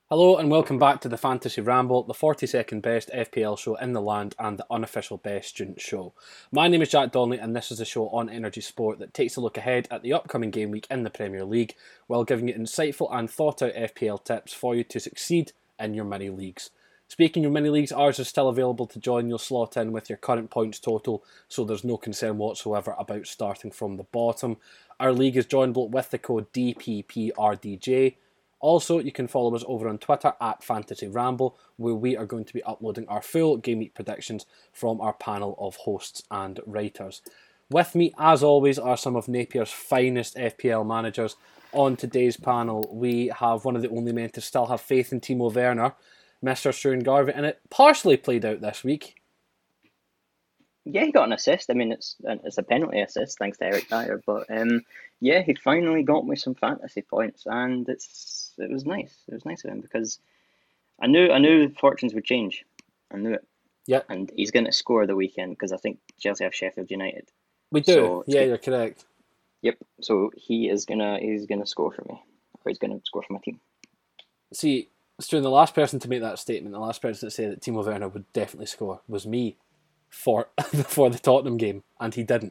Hello and welcome back to the Fantasy Ramble, the 42nd best FPL show in the land and the unofficial best student show. My name is Jack Donnelly and this is a show on Energy Sport that takes a look ahead at the upcoming game week in the Premier League while giving you insightful and thought out FPL tips for you to succeed in your mini leagues. Speaking of mini leagues, ours is still available to join. You'll slot in with your current points total, so there's no concern whatsoever about starting from the bottom. Our league is joinable with the code DPPRDJ. Also, you can follow us over on Twitter at Fantasy Ramble, where we are going to be uploading our full game week predictions from our panel of hosts and writers. With me, as always, are some of Napier's finest FPL managers. On today's panel, we have one of the only men to still have faith in Timo Werner, Mr. Struan Garvey, and it partially played out this week. Yeah, he got an assist. I mean, it's a penalty assist thanks to Eric Dyer, but yeah, he finally got me some fantasy points, and it was nice. It was nice of him because I knew fortunes would change. I knew it. Yeah, and he's going to score the weekend because I think Chelsea have Sheffield United. we do. So yeah, you're correct. Yep. So he's gonna score for me, or he's gonna score for my team. See, Struan, the last person to make that statement, the last person to say that Timo Werner would definitely score was me for the Tottenham game, and he didn't.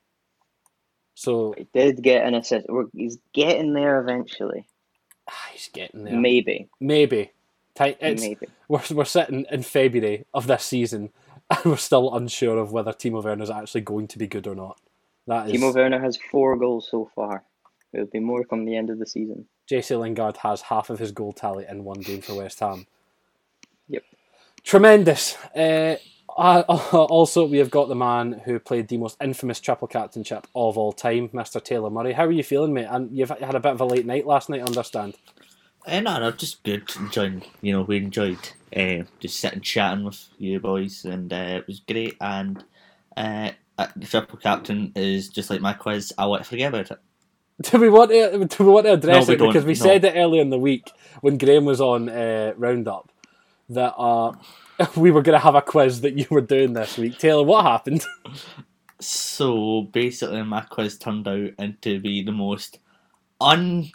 So he did get an assist. He's getting there eventually. He's getting there. Maybe. Maybe. Maybe. We're sitting in February of this season, and we're still unsure of whether Timo Werner is actually going to be good or not. Timo Werner has 4 goals so far. There'll be more come the end of the season. Jesse Lingard has half of his goal tally in one game for West Ham. Yep. Tremendous. Also, we have got the man who played the most infamous triple captainship of all time, Mr. Taylor Murray. How are you feeling, mate? And you've had a bit of a late night last night, I understand. No, just good. Enjoying, we enjoyed just sitting chatting with you boys, and it was great. And the triple captain is just like my quiz. I want to forget about it. Do we want to address it? Because we said it earlier in the week when Graham was on Roundup that we were going to have a quiz that you were doing this week. Taylor, what happened? So basically, my quiz turned out into be the most unprobably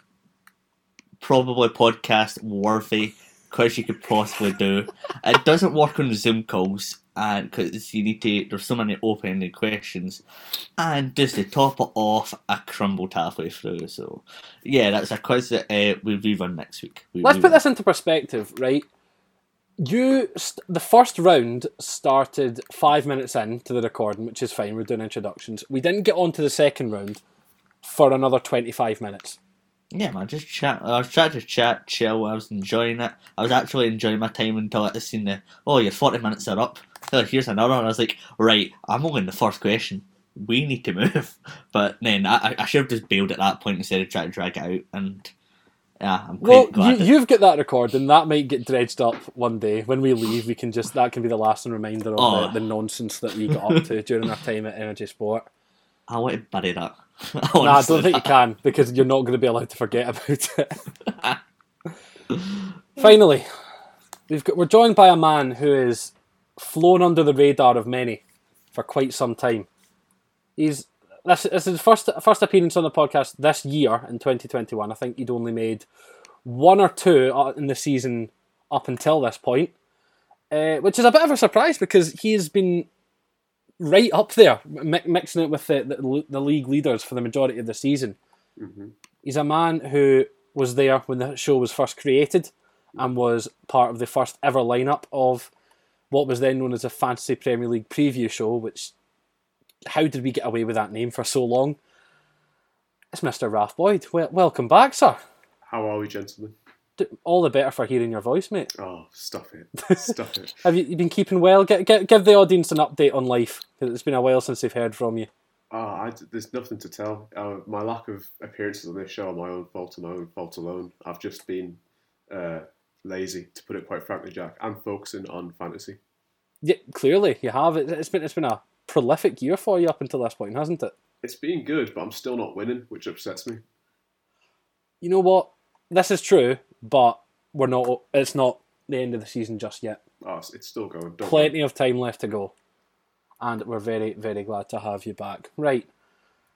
podcast worthy quiz you could possibly do. It doesn't work on Zoom calls, and because there's so many open-ended questions, and just to top it off, I crumbled halfway through. So yeah, that's a quiz that we rerun next week. Let's put this into perspective, right? The first round started 5 minutes into the recording, which is fine. We're doing introductions. We didn't get on to the second round for another 25 minutes. Yeah, man, just chat. I was trying to chat, chill. I was enjoying it. I was actually enjoying my time until I seen your 40 minutes are up. So here's another one. I was like, right, I'm only in the first question. We need to move. But then I should have just bailed at that point instead of trying to drag it out. And yeah, I'm quite glad. You've got that recording. That might get dredged up one day. When we leave, that can be the lasting reminder of the nonsense that we got up to during our time at Energy Sport. I want to bury that. I don't think you can, because you're not going to be allowed to forget about it. Finally, we're joined by a man who has flown under the radar of many for quite some time. This is his first appearance on the podcast this year in 2021. I think he'd only made 1 or 2 in the season up until this point, which is a bit of a surprise because he has been right up there, mixing it with the league leaders for the majority of the season. Mm-hmm. He's a man who was there when the show was first created and was part of the first ever lineup of what was then known as a Fantasy Premier League preview show, which, how did we get away with that name for so long? It's Mr. Ralph Boyd. Welcome back, sir. How are we, gentlemen? All the better for hearing your voice, mate. Oh, stuff it. Stuff it. Have you been keeping well? Give the audience an update on life, because it's been a while since they've heard from you. There's nothing to tell. My lack of appearances on this show are my own fault and my own fault alone. I've just been lazy, to put it quite frankly, Jack, and focusing on fantasy. Yeah, clearly you have. It's been a prolific year for you up until this point, hasn't it? It's been good, but I'm still not winning, which upsets me. You know what? This is true, but we're not. It's not the end of the season just yet. Oh, it's still going. Plenty of time left to go, and we're very, very glad to have you back. Right,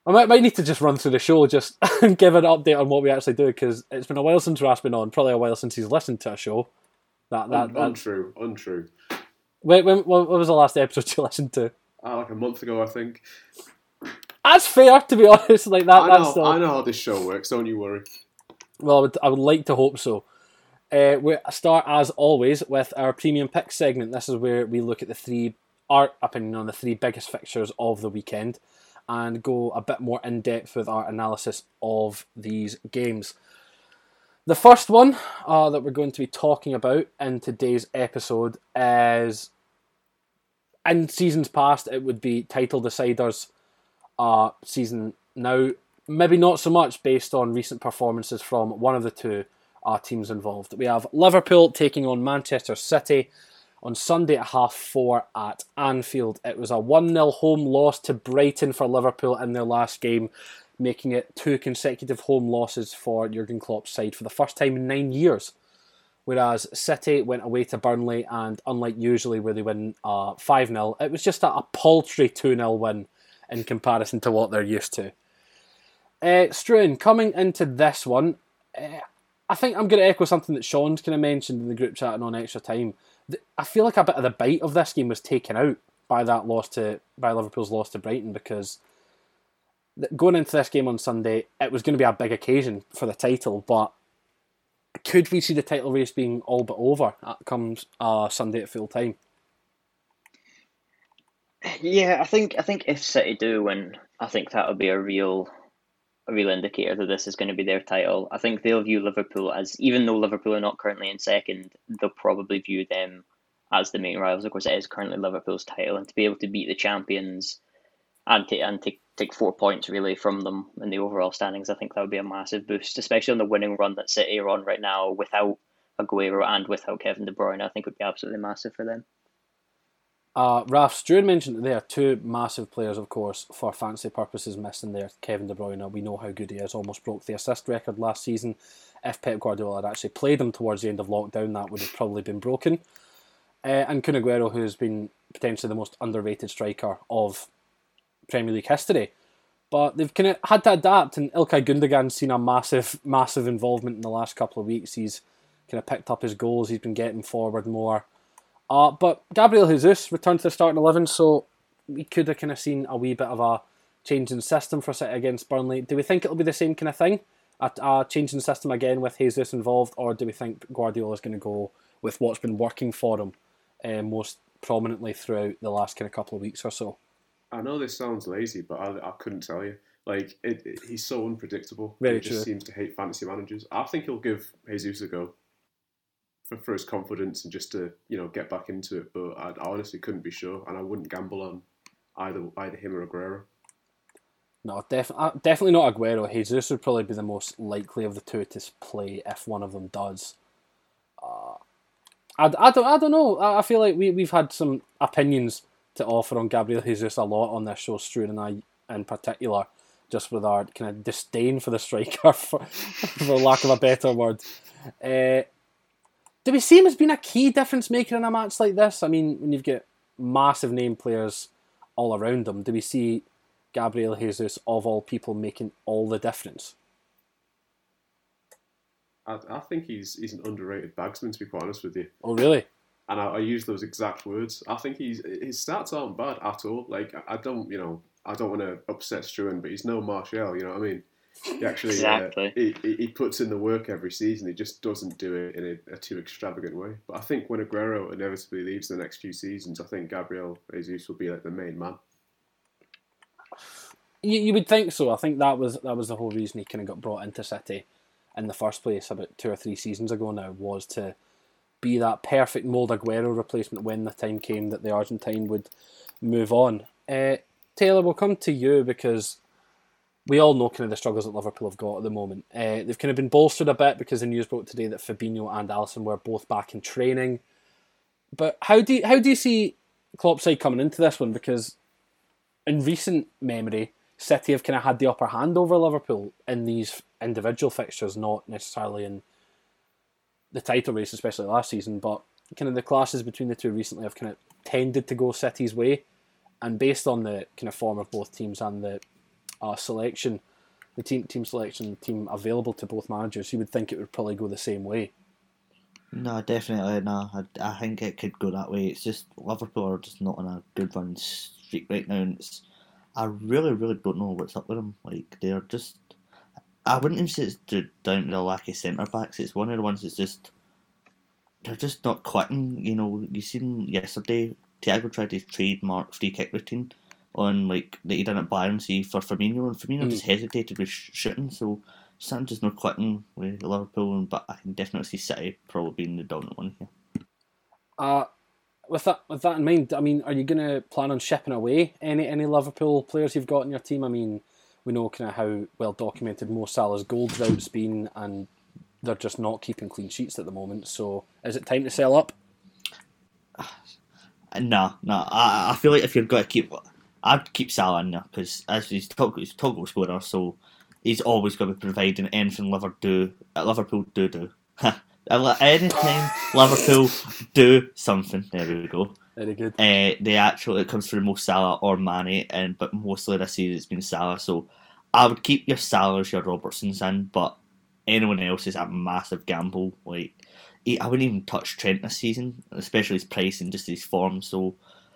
I might need to just run through the show just and give an update on what we actually do, because it's been a while since Raph's been on, probably a while since he's listened to a show. Untrue. Wait, what was the last episode you listened to? Like a month ago, I think. That's fair, to be honest. Like that. I know how this show works. Don't you worry. Well, I would like to hope so. We start, as always, with our Premium Picks segment. This is where we look at our opinion on the three biggest fixtures of the weekend and go a bit more in-depth with our analysis of these games. The first one that we're going to be talking about in today's episode is, in seasons past, it would be title deciders. Season now, maybe not so much based on recent performances from one of the two teams involved. We have Liverpool taking on Manchester City on Sunday at 4:30 at Anfield. It was a 1-0 home loss to Brighton for Liverpool in their last game, making it 2 consecutive home losses for Jurgen Klopp's side for the first time in 9 years. Whereas City went away to Burnley, and unlike usually where they win 5-0, it was just a paltry 2-0 win in comparison to what they're used to. Struan, coming into this one, I think I'm going to echo something that Sean's kind of mentioned in the group chat and on Extra Time. I feel like a bit of the bite of this game was taken out by Liverpool's loss to Brighton, because going into this game on Sunday, it was going to be a big occasion for the title, but could we see the title race being all but over comes Sunday at full time? Yeah, I think if City do win, I think that would be a real indicator that this is going to be their title. I think they'll view Liverpool as, even though Liverpool are not currently in second, they'll probably view them as the main rivals. Of course, it is currently Liverpool's title, and to be able to beat the champions and take 4 points really from them in the overall standings, I think that would be a massive boost, especially on the winning run that City are on right now without Aguero and without Kevin De Bruyne. I think it would be absolutely massive for them. Raph, Stuart mentioned that there are two massive players, of course, for fantasy purposes missing there. Kevin De Bruyne, we know how good he is, almost broke the assist record last season. If Pep Guardiola had actually played him towards the end of lockdown, that would have probably been broken. And Kun Aguero, who's been potentially the most underrated striker of Premier League history. But they've kind of had to adapt, and Ilkay Gundogan's seen a massive involvement in the last couple of weeks. He's kind of picked up his goals, he's been getting forward more. But Gabriel Jesus returned to the starting 11, so we could have kind of seen a wee bit of a change in system for City against Burnley. Do we think it'll be the same kind of thing? A change in system again with Jesus involved, or do we think Guardiola's going to go with what's been working for him most prominently throughout the last kind of couple of weeks or so? I know this sounds lazy, but I couldn't tell you. Like, he's so unpredictable. Very he true. just seems to hate fantasy managers. I think he'll give Jesus a go for his confidence and just to get back into it. But I honestly couldn't be sure, and I wouldn't gamble on either him or Aguero. No, definitely not Aguero. Jesus would probably be the most likely of the two to play if one of them does. I don't know. I feel like we've had some opinions to offer on Gabriel Jesus a lot on this show, Struan and I in particular, just with our kind of disdain for the striker, for lack of a better word. Do we see him as being a key difference maker in a match like this? I mean, when you've got massive name players all around him, do we see Gabriel Jesus, of all people, making all the difference? I think he's an underrated bagsman, to be quite honest with you. Oh, really? And I use those exact words. I think his stats aren't bad at all. Like, I don't want to upset Struan, but he's no Martial. You know what I mean? He actually Exactly. He puts in the work every season. He just doesn't do it in a too extravagant way. But I think when Aguero inevitably leaves the next few seasons, I think Gabriel Jesus will be like the main man. You would think so. I think that was the whole reason he kind of got brought into City in the first place about 2 or 3 seasons ago now, was to be that perfect mould Aguero replacement when the time came that the Argentine would move on. Taylor, we'll come to you because we all know kind of the struggles that Liverpool have got at the moment. They've kind of been bolstered a bit because the news broke today that Fabinho and Alisson were both back in training. But how do you see Klopp's side coming into this one? Because in recent memory, City have kind of had the upper hand over Liverpool in these individual fixtures, not necessarily in the title race, especially last season, but kind of the clashes between the two recently have kind of tended to go City's way. And based on the kind of form of both teams and the selection, the team selection, the team available to both managers, you would think it would probably go the same way. No, definitely no. I think it could go that way. It's just Liverpool are just not on a good run streak right now, and I really, really don't know what's up with them. Like they're just, I wouldn't even say it's down to the lack of centre backs. It's one of the ones that's just they're just not quitting. You know, you seen yesterday Thiago tried to trademark free kick routine on like that he done at Bayern see for Firmino, and Firmino just hesitated with shooting. So something just not quitting with Liverpool, but I can definitely see City probably being the dominant one here. With that in mind, I mean, are you going to plan on shipping away any Liverpool players you've got in your team? I mean, we know kind of how well documented Mo Salah's goal drought's been, and they're just not keeping clean sheets at the moment. So, is it time to sell up? No. I feel like if you're going to keep, I'd keep Salah in there because as he's top goal scorer, so he's always going to be providing anything Liverpool do. Anytime Liverpool do something, there we go. Very good. It comes through Mo Salah or Mane, but mostly this season it's been Salah. So I would keep your Salahs, your Robertsons in, but anyone else is a massive gamble. Like I wouldn't even touch Trent this season, especially his price and just his form. So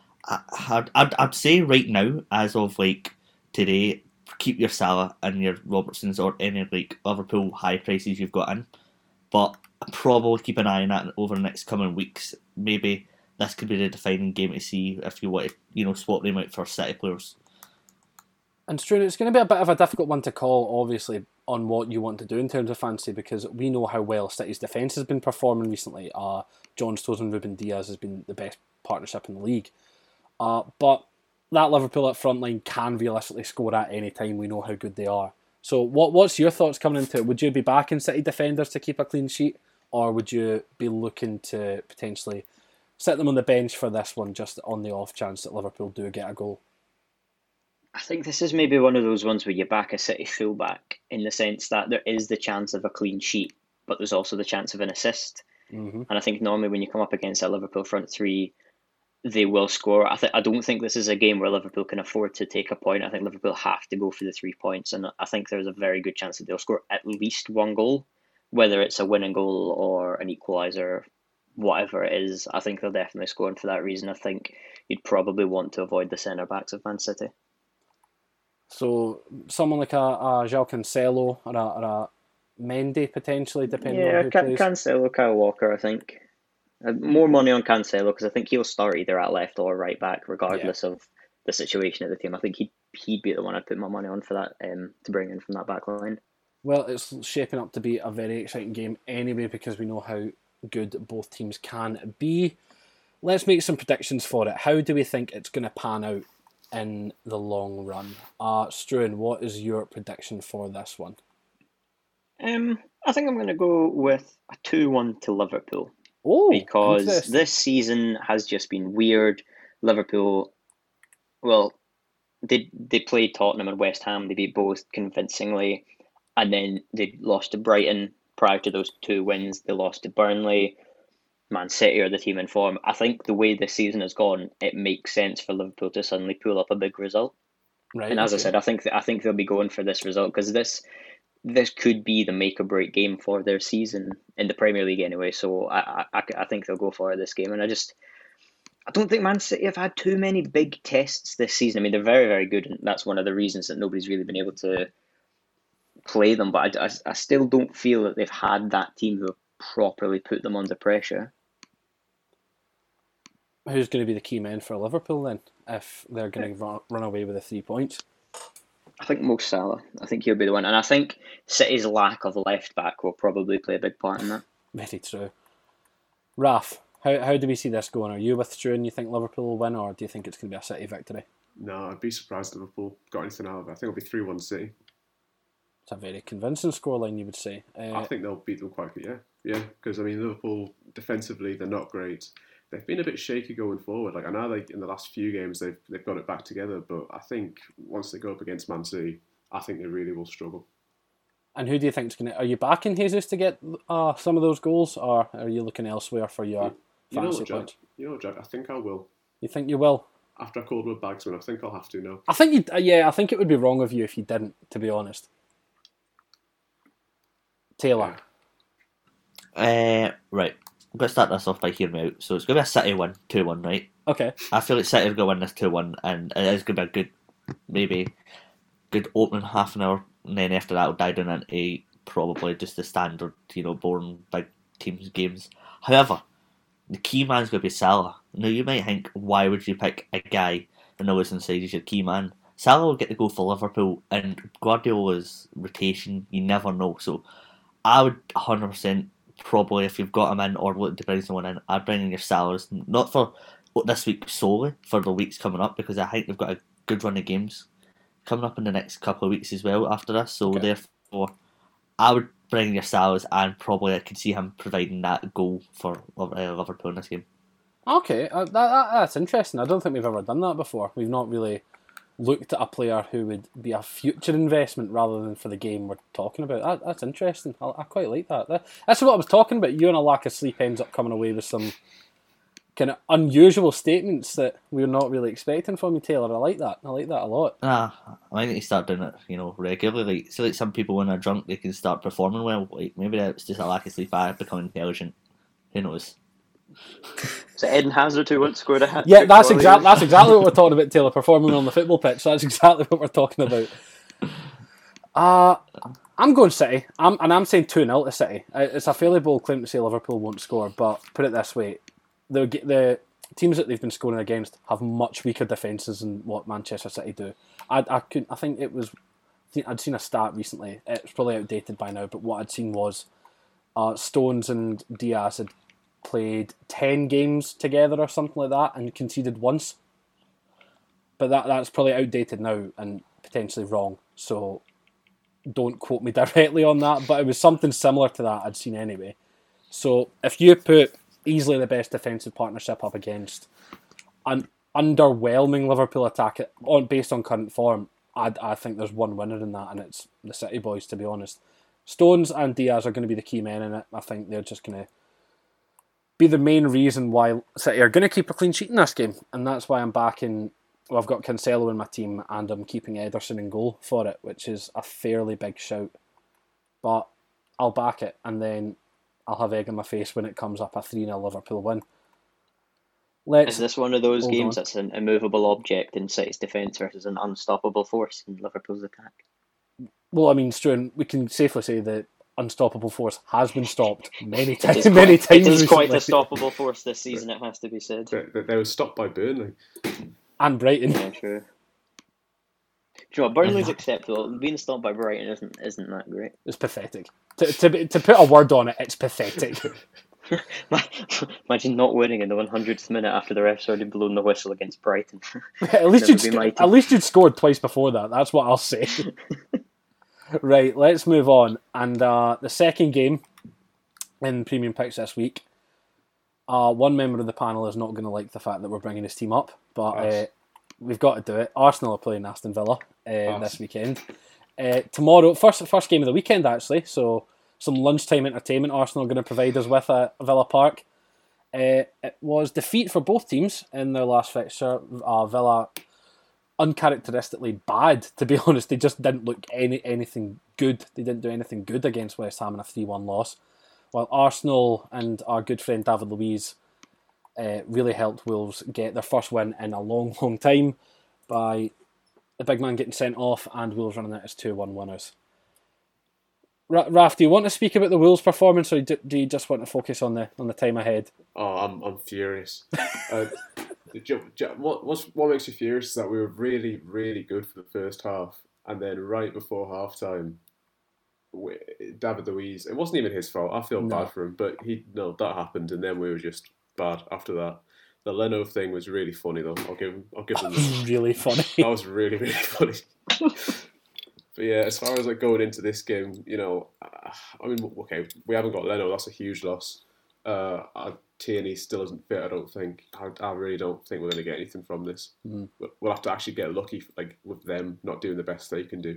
I'd say right now, as of like today, keep your Salah and your Robertsons or any like Liverpool high prices you've got in, but probably keep an eye on that over the next coming weeks. Maybe this could be the defining game to see if you want to, swap them out for City players. And Struan, it's going to be a bit of a difficult one to call, obviously, on what you want to do in terms of fantasy, because we know how well City's defence has been performing recently. John Stones and Ruben Diaz has been the best partnership in the league. But that Liverpool up front line can realistically score at any time. We know how good they are. So what's your thoughts coming into it? Would you be backing City defenders to keep a clean sheet, or would you be looking to potentially sit them on the bench for this one, just on the off chance that Liverpool do get a goal? I think this is maybe one of those ones where you back a City fullback in the sense that there is the chance of a clean sheet, but there's also the chance of an assist. Mm-hmm. And I think normally when you come up against a Liverpool front three, they will score. I don't think this is a game where Liverpool can afford to take a point. I think Liverpool have to go for the 3 points, and I think there's a very good chance that they'll score at least one goal, whether it's a winning goal or an equaliser, whatever it is. I think they'll definitely score, and for that reason, I think you'd probably want to avoid the centre backs of Man City. So someone like a João Cancelo or a Mendy potentially, depending on who plays. Cancelo, Kyle Walker, I think. More money on Cancelo because I think he'll start either at left or right back, regardless of the situation of the team. I think he'd be the one I'd put my money on for that to bring in from that back line. Well, it's shaping up to be a very exciting game anyway because we know how good both teams can be. Let's make some predictions for it. How do we think it's going to pan out in the long run? Struan, what is your prediction for this one? I think I'm going to go with a 2-1 to Liverpool. Oh, because this season has just been weird. Liverpool, well, they played Tottenham and West Ham. They beat both convincingly, and then they lost to Brighton. Prior to those 2 wins, they lost to Burnley. Man City are the team in form. I think the way this season has gone, it makes sense for Liverpool to suddenly pull up a big result. Right. And as I said, I think they'll be going for this result because this could be the make or break game for their season in the Premier League anyway. So I think they'll go for this game. And I don't think Man City have had too many big tests this season. I mean, they're very, very good. And that's one of the reasons that nobody's really been able to play them. But I still don't feel that they've had that team who have properly put them under pressure. Who's going to be the key men for Liverpool then, if they're going to run away with the 3 points? I think Mo Salah. I think he'll be the one. And I think City's lack of left back will probably play a big part in that. Very true. Raf, how do we see this going? Are you with Struan? You think Liverpool will win, or do you think it's going to be a City victory? No, I'd be surprised if Liverpool got anything out of it. I think it'll be 3-1 City. It's a very convincing scoreline, you would say. I think they'll beat them quite good, yeah. Because, I mean, Liverpool, defensively, they're not great. They've been a bit shaky going forward. Like I know, in the last few games they've got it back together, but I think once they go up against Man City, I think they really will struggle. And who do you think is going to? Are you backing Jesus to get some of those goals, or are you looking elsewhere for your fantasy points? You know, Jack. I think I will. You think you will? after I called with Bagsman, I think I'll have to now. I think I think it would be wrong of you if you didn't, to be honest. Taylor. Right. I'm going to start this off by hearing me out. So it's going to be a City win, 2-1, right? Okay. I feel like City are going to win this 2-1, and it is going to be a good opening half an hour, and then after that, it'll die down into probably just the standard, boring big teams games. However, the key man's going to be Salah. Now, you might think, why would you pick a guy and know what's inside as your key man? Salah will get to go for Liverpool, and Guardiola's rotation, you never know. So I would 100% probably, if you've got him in or looking to bring someone in, I'd bring in your Salahs, not for this week solely, for the weeks coming up, because I think they've got a good run of games coming up in the next couple of weeks as well after this. So therefore, I would bring your Salahs, and probably I could see him providing that goal for Liverpool in this game. Okay, that's interesting. I don't think we've ever done that before. We've not really looked at a player who would be a future investment rather than for the game we're talking about. That's interesting. I quite like that. That's what I was talking about. You and a lack of sleep ends up coming away with some kind of unusual statements that we're not really expecting from you, Taylor. I like that. I like that a lot. I might need to start doing it, regularly. Like some people when they're drunk, they can start performing well. Like maybe it's just a lack of sleep. I become intelligent. Who knows? So Eden Hazard who once scored a hat. Yeah, that's exactly what we're talking about, Taylor. Performing on the football pitch. That's exactly what we're talking about. I'm going City. I'm saying 2-0 to City. It's a fairly bold claim to say Liverpool won't score, but put it this way: the teams that they've been scoring against have much weaker defences than what Manchester City do. I think I'd seen a stat recently. It's probably outdated by now, but what I'd seen was Stones and Diaz had played 10 games together or something like that and conceded once. But that's probably outdated now and potentially wrong, so don't quote me directly on that, but it was something similar to that I'd seen anyway. So if you put easily the best defensive partnership up against an underwhelming Liverpool attack based on current form, I think there's one winner in that, and it's the City boys, to be honest. Stones and Diaz are going to be the key men in it. I think they're just going to be the main reason why City are going to keep a clean sheet in this game, and that's why I'm backing. Well, I've got Cancelo in my team, and I'm keeping Ederson in goal for it, which is a fairly big shout. But I'll back it, and then I'll have egg in my face when it comes up a 3-0 Liverpool win. Is this one of those games that's an immovable object in City's defence versus an unstoppable force in Liverpool's attack? Well, I mean, Struan, we can safely say that unstoppable force has been stopped many times. It is quite a stoppable force this season, it has to be said. They were stopped by Burnley. And Brighton. Yeah, true. Do you know what? Burnley's acceptable. Being stopped by Brighton isn't that great. It's pathetic. To put a word on it, it's pathetic. Imagine not winning in the 100th minute after the refs already blown the whistle against Brighton. At least you'd scored twice before that. That's what I'll say. Right, let's move on. And the second game in Premium Picks this week, one member of the panel is not going to like the fact that we're bringing his team up, but we've got to do it. Arsenal are playing Aston Villa this weekend. Tomorrow, first game of the weekend actually, so some lunchtime entertainment Arsenal are going to provide us with at Villa Park. It was defeat for both teams in their last fixture. Villa uncharacteristically bad, to be honest. They just didn't look anything good. They didn't do anything good against West Ham in a 3-1 loss. While Arsenal and our good friend David Luiz really helped Wolves get their first win in a long, long time by the big man getting sent off and Wolves running out as 2-1 winners. Raf, do you want to speak about the Wolves' performance, or do you just want to focus on the time ahead? Oh, I'm furious. What makes me furious is that we were really, really good for the first half, and then right before half time, David Luiz, it wasn't even his fault. I feel bad for him, but that happened, and then we were just bad after that. The Leno thing was really funny, though. I'll give him that. Really funny. That was really, really funny. But yeah, as far as going into this game, I mean, okay, we haven't got Leno. That's a huge loss. Tierney still isn't fit. I don't think. I really don't think we're going to get anything from this. Mm. We'll have to actually get lucky, with them not doing the best they can do.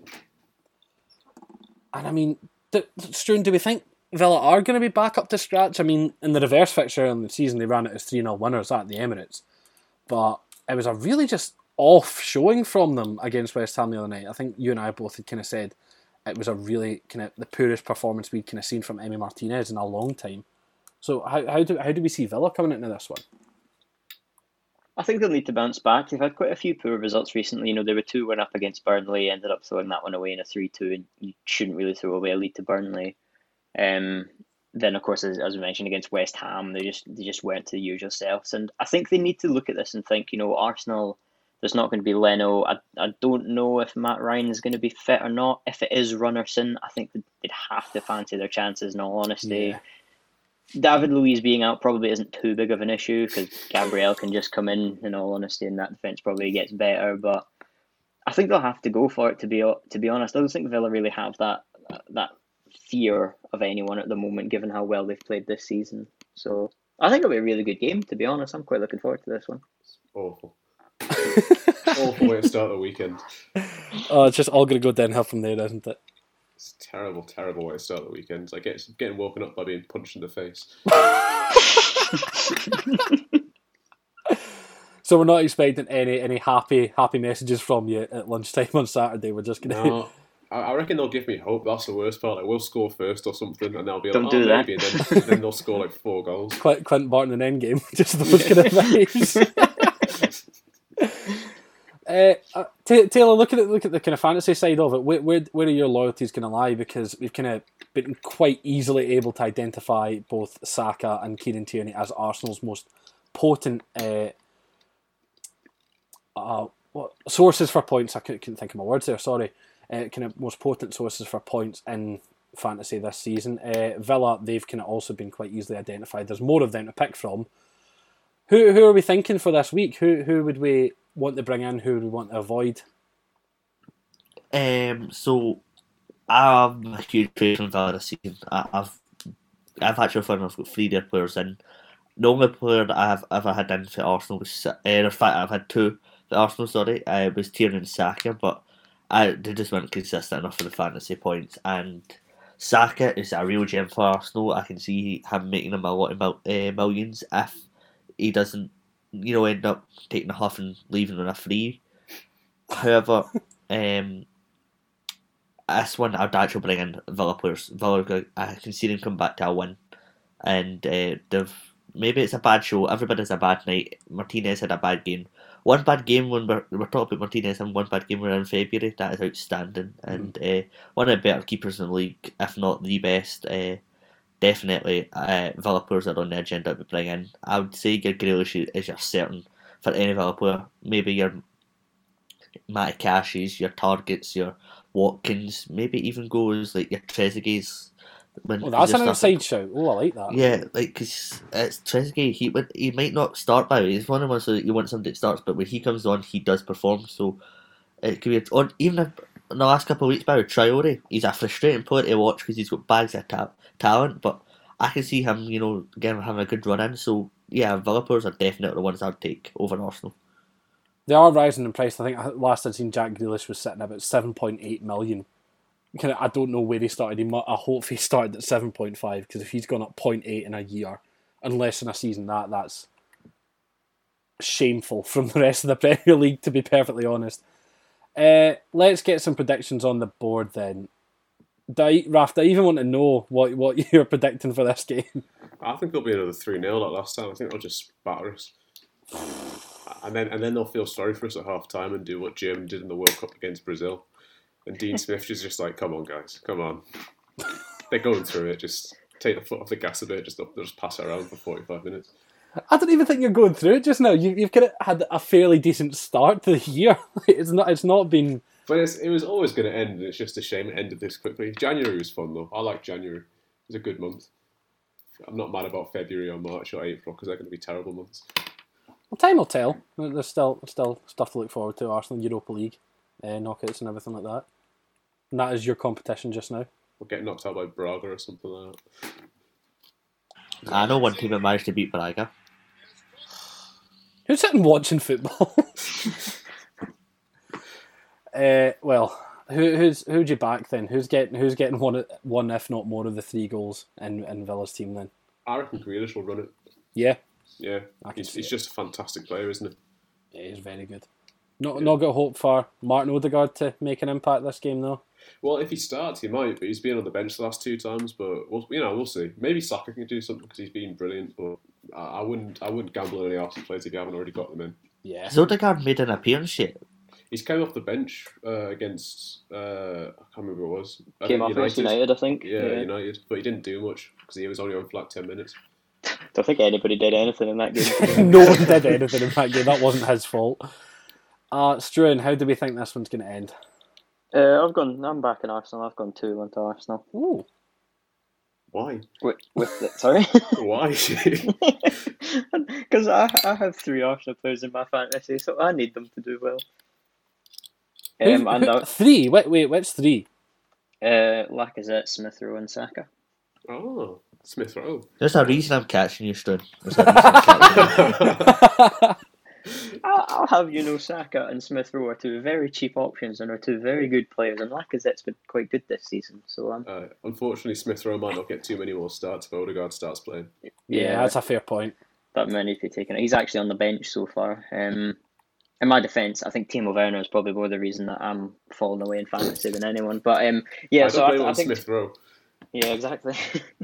And I mean, Struan, do we think Villa are going to be back up to scratch? I mean, in the reverse fixture in the season, they ran it as 3-0 winners at the Emirates. But was a really just off showing from them against West Ham the other night. I think you and I both had kind of said it was a really kind of the poorest performance we'd kind of seen from Emi Martinez in a long time. So how do we see Villa coming into this one? I think they'll need to bounce back. They've had quite a few poor results recently. You know, they were 2-1 up against Burnley, ended up throwing that one away in a 3-2, and you shouldn't really throw away a lead to Burnley. Then, of course, as we mentioned, against West Ham, they just weren't to the usual selves. And I think they need to look at this and think, you know, Arsenal, there's not going to be Leno. I don't know if Matt Ryan is going to be fit or not. If it is Runnerson, I think they'd have to fancy their chances, in all honesty. Yeah. David Luiz being out probably isn't too big of an issue because Gabriel can just come in all honesty, and that defence probably gets better. But I think they'll have to go for it, to be honest. I don't think Villa really have that fear of anyone at the moment, given how well they've played this season. So I think it'll be a really good game, to be honest. I'm quite looking forward to this one. Awful. Awful way to start the weekend. Oh, it's just all going to go downhill from there, isn't it? It's a terrible, terrible way to start the weekend. It's like getting woken up by being punched in the face. So we're not expecting any happy messages from you at lunchtime on Saturday. We're just going to... No, I reckon they'll give me hope. That's the worst part. Like, we'll score first or something, and they'll be Don't like, do that. maybe, and then they'll score like 4 goals. Clinton Barton and Endgame, just those kind of vibes. Taylor, look at the kind of fantasy side of it. Where are your loyalties going to lie? Because we've kind of been quite easily able to identify both Saka and Kieran Tierney as Arsenal's most potent sources for points. I couldn't think of my words there. Sorry. Kind of most potent sources for points in fantasy this season. Villa, they've kind of also been quite easily identified. There's more of them to pick from. Who are we thinking for this week? Who would we want to bring in? Who would we want to avoid? So I'm a huge fan of Villa this season. I've actually found I've got 3 their players in. The only player that I have ever had in for Arsenal was, in fact, I've had 2 for Arsenal. Sorry, was Tierney and Saka, but they just weren't consistent enough for the fantasy points. And Saka is a real gem for Arsenal. I can see him making them a lot of millions if he doesn't, end up taking a huff and leaving on a free. However, this one I'd actually bring in Villa players. Villa, I can see them come back to a win, and maybe it's a bad show. Everybody has a bad night. Martinez had a bad game. One bad game when we're talking about Martinez, and one bad game we're in February. That is outstanding, and one of the better keepers in the league, if not the best. Definitely, Villa players are on the agenda to bring in. I would say your Grealish is your certain for any Villa player. Maybe your Matty Cashes, your Targets, your Watkins. Maybe even goes like your Trezeguet's. That's an outside shout. Oh, I like that. Yeah, because it's Trezeguet. He might not start by. He's one of us that you want somebody that starts, but when he comes on, he does perform. So it could be even if in the last couple of weeks by Traore, he's a frustrating player to watch because he's got bags of talent. But I can see him, again having a good run in. So yeah, Villa players are definitely the ones I'd take over Arsenal. They are rising in price. I think last I'd seen Jack Grealish was sitting about 7.8 million. I don't know where he started. I hope he started at 7.5 because if he's gone up 0.8 in a year, unless in a season, that's shameful from the rest of the Premier League, to be perfectly honest. Let's get some predictions on the board then. Raf, do I even want to know what you're predicting for this game? I think there'll be another 3-0 like last time. I think they'll just batter us. And then they'll feel sorry for us at half time and do what Germany did in the World Cup against Brazil. And Dean Smith is just like, come on, guys, come on. They're going through it. Just take the foot off the gas a bit. They'll just pass it around for 45 minutes. I don't even think you're going through it just now. You've kind of had a fairly decent start to the year. It's not been... But it was always going to end, and it's just a shame it ended this quickly. January was fun, though. I like January. It was a good month. I'm not mad about February or March or April, because they're going to be terrible months. Well, time will tell. There's still stuff to look forward to. Arsenal, Europa League, knockouts and everything like that. And that is your competition just now. We'll get knocked out by Braga or something like that. I know one team that managed to beat Braga. Who's sitting watching football? Well, who'd you back then? Who's getting one if not more of the 3 goals in Villa's team then? I reckon Grealish will run it. Yeah. Yeah, he's just a fantastic player, isn't he? Yeah, he's very good. Not got hope for Martin Odegaard to make an impact this game though. Well, if he starts, he might, but he's been on the bench the last 2 times. But we'll see. Maybe Saka can do something because he's been brilliant. But I wouldn't gamble on any Arsenal players if you haven't already got them in. Yeah. Has Odegaard made an appearance yet? He's came off the bench against I can't remember who it was. Came off against United, I think. Yeah, United, but he didn't do much because he was only on for like 10 minutes. Don't think anybody did anything in that game. No one did anything in that game. That wasn't his fault. Struan, how do we think this one's going to end? I'm back in Arsenal. I've gone 2-1 to Arsenal. Ooh. Why? Sorry? Why? Because I have 3 Arsenal players in my fantasy, so I need them to do well. Three? Wait, which 3? Lacazette, Smith Rowe and Saka. Oh, Smith Rowe. There's a reason I'm catching you, Struan. There's a reason I'm catching you. I'll have Saka and Smith Rowe are 2 very cheap options and are 2 very good players, and Lacazette's been quite good this season. So unfortunately, Smith Rowe might not get too many more starts if Odegaard starts playing. Yeah, that's a fair point. That many to be taken. He's actually on the bench so far. In my defence, I think Timo Werner is probably more the reason that I'm falling away in fantasy than anyone. But I think Smith Rowe. Yeah, exactly.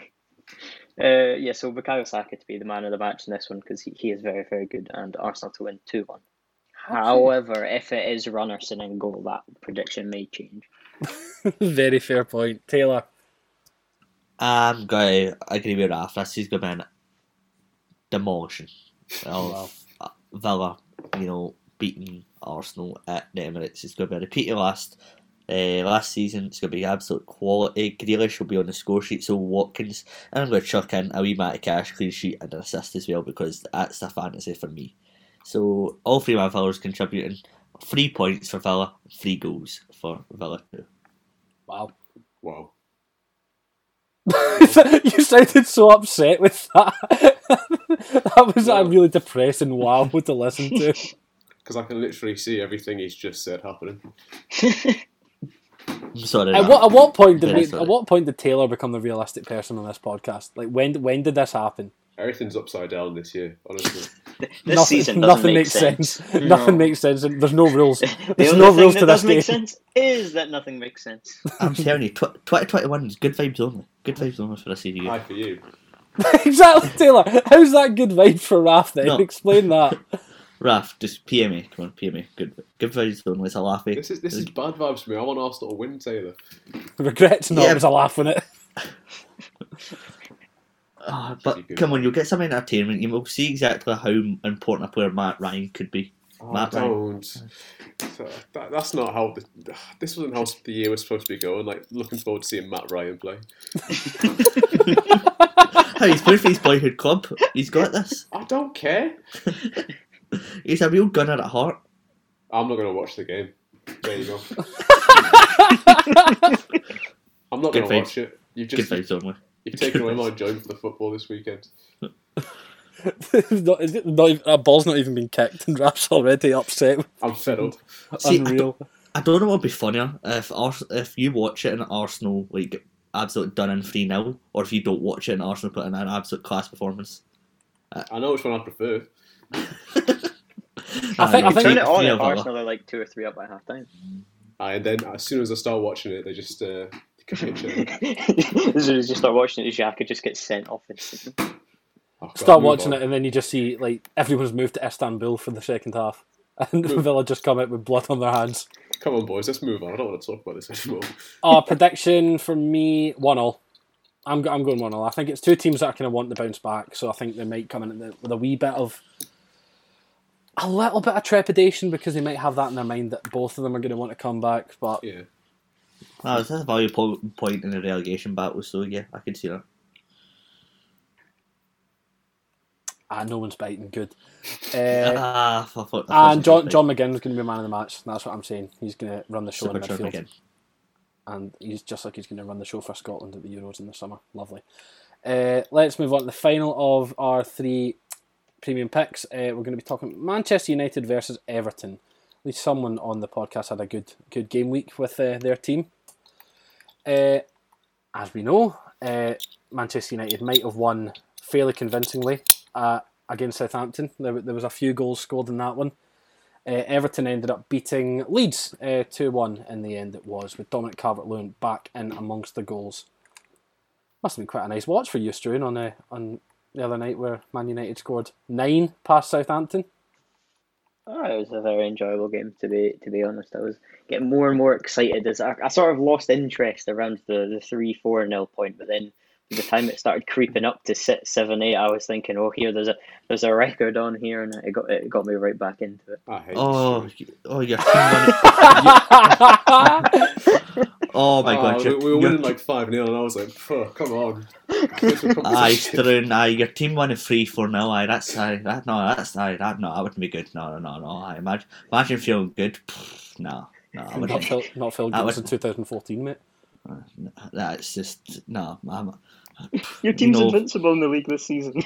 So Bukayo Saka to be the man of the match in this one because he is very, very good, and Arsenal to win 2-1. However, if it is Runnerson in goal, that prediction may change. Very fair point. Taylor? I'm going to agree with Raf. This is going to be a demolition of Villa, beating Arsenal at the Emirates. It's going to be a repeat of last season. It's going to be absolute quality. Grealish will be on the score sheet, so Watkins. And I'm going to chuck in a wee Matty Cash clean sheet and an assist as well because that's the fantasy for me. So all 3 of my Villas contributing. 3 points for Villa, 3 goals for Villa too. Wow. You sounded so upset with that. That was a really depressing wow to listen to. Because I can literally see everything he's just said happening. I'm sorry. At what point did Taylor become the realistic person on this podcast? Like when did this happen? Everything's upside down this year, honestly. This season nothing makes sense. No. Nothing makes sense. There's no rules. The There's only no thing rules that to does this make game. sense is that nothing makes sense. I'm telling you, 2021 is good vibes only. Good vibes only for this year. Hi for you. Exactly, Taylor. How's that good vibe for Raf then? No. Explain that. Raf, just PM me. Come on, PM me. Good vibes only. It's a laughy. This is bad vibes for me. I want Arsenal to win, Taylor. Regrets not. Yeah. It was a laugh on it. But come on, you'll get some entertainment. You will see exactly how important a player Matt Ryan could be. Matt Ryan. That's not how this wasn't how the year was supposed to be going. Like looking forward to seeing Matt Ryan play. He's playing for his boyhood club. He's got this. I don't care. He's a real gunner at heart. I'm not going to watch the game. There you go. I'm not going to watch it. Good vibes only. You've taken away my enjoyment for the football this weekend. A ball's not even been kicked and Raf's already upset. I'm fed up. See, Unreal. I don't know what would be funnier if you watch it and Arsenal like absolutely done in 3-0, or if you don't watch it and Arsenal put in an absolute class performance. I know which one I prefer. I think Turn it on if Arsenal are like 2 or 3 up by half time. And then as soon as I start watching it, they just As soon as you start watching it, Xhaka just gets sent off instantly. Start watching it and then you just see like everyone's moved to Istanbul for the second half. And Villa just come out with blood on their hands. Come on, boys, let's move on. I don't want to talk about this anymore. Prediction for me, 1-0. I'm going 1-0. I think it's 2 teams that are kind of want to bounce back, so I think they might come in with a little bit of trepidation because they might have that in their mind that both of them are going to want to come back. But yeah, it's a valuable point in the relegation battle, so yeah, I can see that. no one's biting. Good. And John McGinn's going to be man of the match. That's what I'm saying. He's going to run the show in midfield. Again. And he's just like he's going to run the show for Scotland at the Euros in the summer. Lovely. Let's move on to the final of our 3 premium picks. We're going to be talking Manchester United versus Everton. At least someone on the podcast had a good game week with their team. As we know, Manchester United might have won fairly convincingly against Southampton. There was a few goals scored in that one. Everton ended up beating Leeds 2-1 in the end. It was with Dominic Calvert-Lewin back in amongst the goals. Must have been quite a nice watch for you, Struan, on the other night where Man United scored 9 past Southampton. Oh, it was a very enjoyable game, to be honest. I was getting more and more excited as I sort of lost interest around the 3-4-0 point, but then by the time it started creeping up to 6-7-8, I was thinking, oh, here there's a record on here, and it got me right back into it. I hate Your team won. Oh my god! We were winning like 5-0, and I was like, come on. Your team won a 3-4-0. That wouldn't be good. No. Imagine feeling good. No, I wouldn't. Not Phil Gibbs in 2014, mate. That's just no. Your team's invincible in the league this season.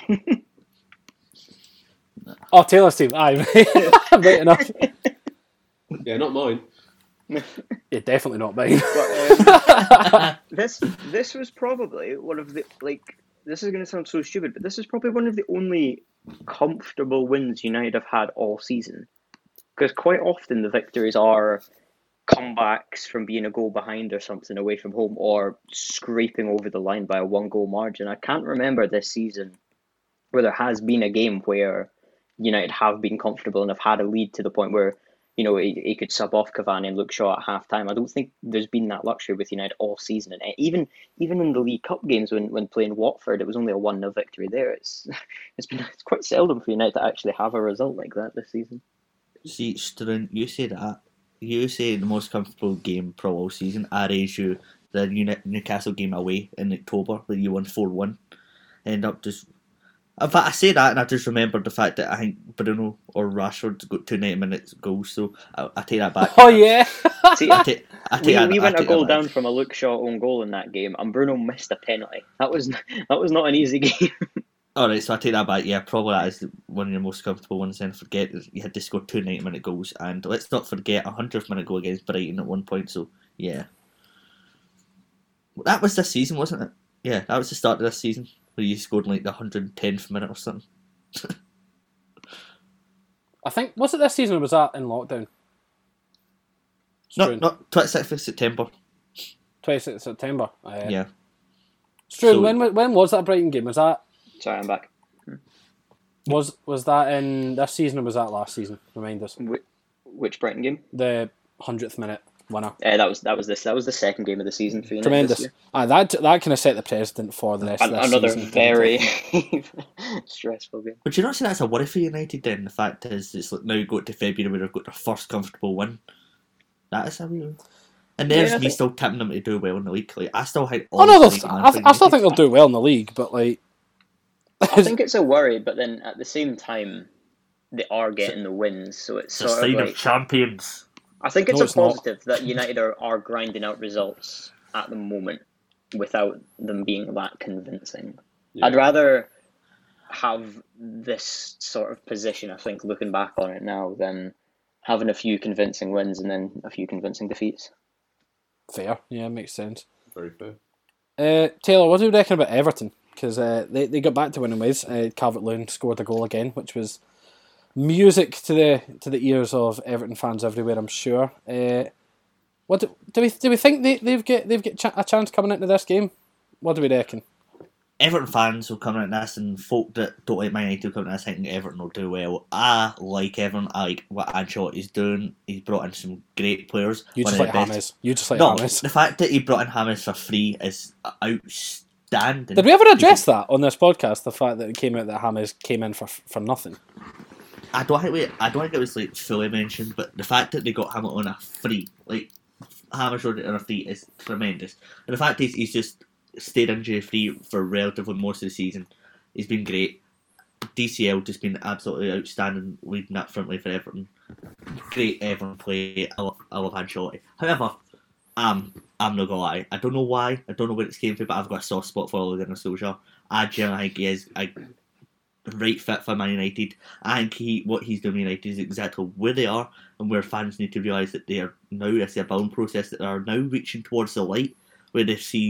Oh, Taylor's team. Aye, right enough. Yeah, not mine. Yeah, definitely not mine. But, this was probably one of the, this is going to sound so stupid, but this is probably one of the only comfortable wins United have had all season. Because quite often the victories are comebacks from being a goal behind or something away from home, or scraping over the line by a 1-goal margin. I can't remember this season where there has been a game where United have been comfortable and have had a lead to the point where, he could sub off Cavani and Luke Shaw at half time. I don't think there's been that luxury with United all season. And even in the League Cup games when playing Watford, it was only a 1-0 victory there. It's quite seldom for United to actually have a result like that this season. See, Struan, you say that. You say the most comfortable game pro all season. I raise you the Newcastle game away in October where you won 4-1. End up just... In fact, I say that and I just remembered the fact that I think Bruno or Rashford got 2 90-minute goals, so I take that back. Oh, yeah. See, we went a goal down from a Luke Shaw own goal in that game, and Bruno missed a penalty. That was not an easy game. Alright, so I take that back. Yeah, probably that is one of your most comfortable ones. Then forget you had to score 2 90-minute goals, and let's not forget a 100th-minute goal against Brighton at one point. So yeah, that was this season, wasn't it? Yeah, that was the start of this season where you scored like the 110th minute or something. I think, was it this season or was that in lockdown? No, 26th of September. 26th of September. Yeah. Struan, when was that Brighton game? Was that... Sorry, I'm back. Was that in this season or was that last season? Remind us. Which Brighton game? The 100th minute winner. That was the second game of the season for United. Tremendous. That kind of set the precedent for the rest of this another season. Very stressful game. But you not say that's a worry for United then? The fact is, it's like now got to February where they've got their first comfortable win. That is a real... And there's me still tipping them to do well in the league. Like, I still think... I still think they'll do well in the league, but like... I think it's a worry, but then at the same time, they are getting the wins, so it's the sort sign of of champions. I think it's a positive that United are grinding out results at the moment without them being that convincing. Yeah. I'd rather have this sort of position, I think, looking back on it now, than having a few convincing wins and then a few convincing defeats. Fair, yeah, makes sense. Very fair. Taylor, what do you reckon about Everton? Because they got back to winning ways. Calvert-Lewin scored a goal again, which was music to the ears of Everton fans everywhere, I'm sure. What do we think they've got a chance coming into this game? What do we reckon? Everton fans will come into this, and folk that don't like Man United will come into this thinking Everton will do well. I like Everton. I like what Ancelotti's doing. He's brought in some great players. You just like James. The fact that he brought in James for free is outstanding. Did we ever address that on this podcast? The fact that it came out that James came in for nothing. I don't think it was like fully mentioned, but the fact that they got him on a free, like James on a free, is tremendous. And the fact is, he's just stayed injury free for relatively most of the season. He's been great. DCL just been absolutely outstanding leading that front line for Everton. Great Everton play. I love Ancelotti. However, I'm not gonna lie. I don't know why. I don't know where it came from, but I've got a soft spot for Ole Gunnar Solskjaer. I genuinely think he is a right fit for Man United. I think what he's doing with United is exactly where they are and where fans need to realise that they are now, it's a building process, that they are now reaching towards the light where they see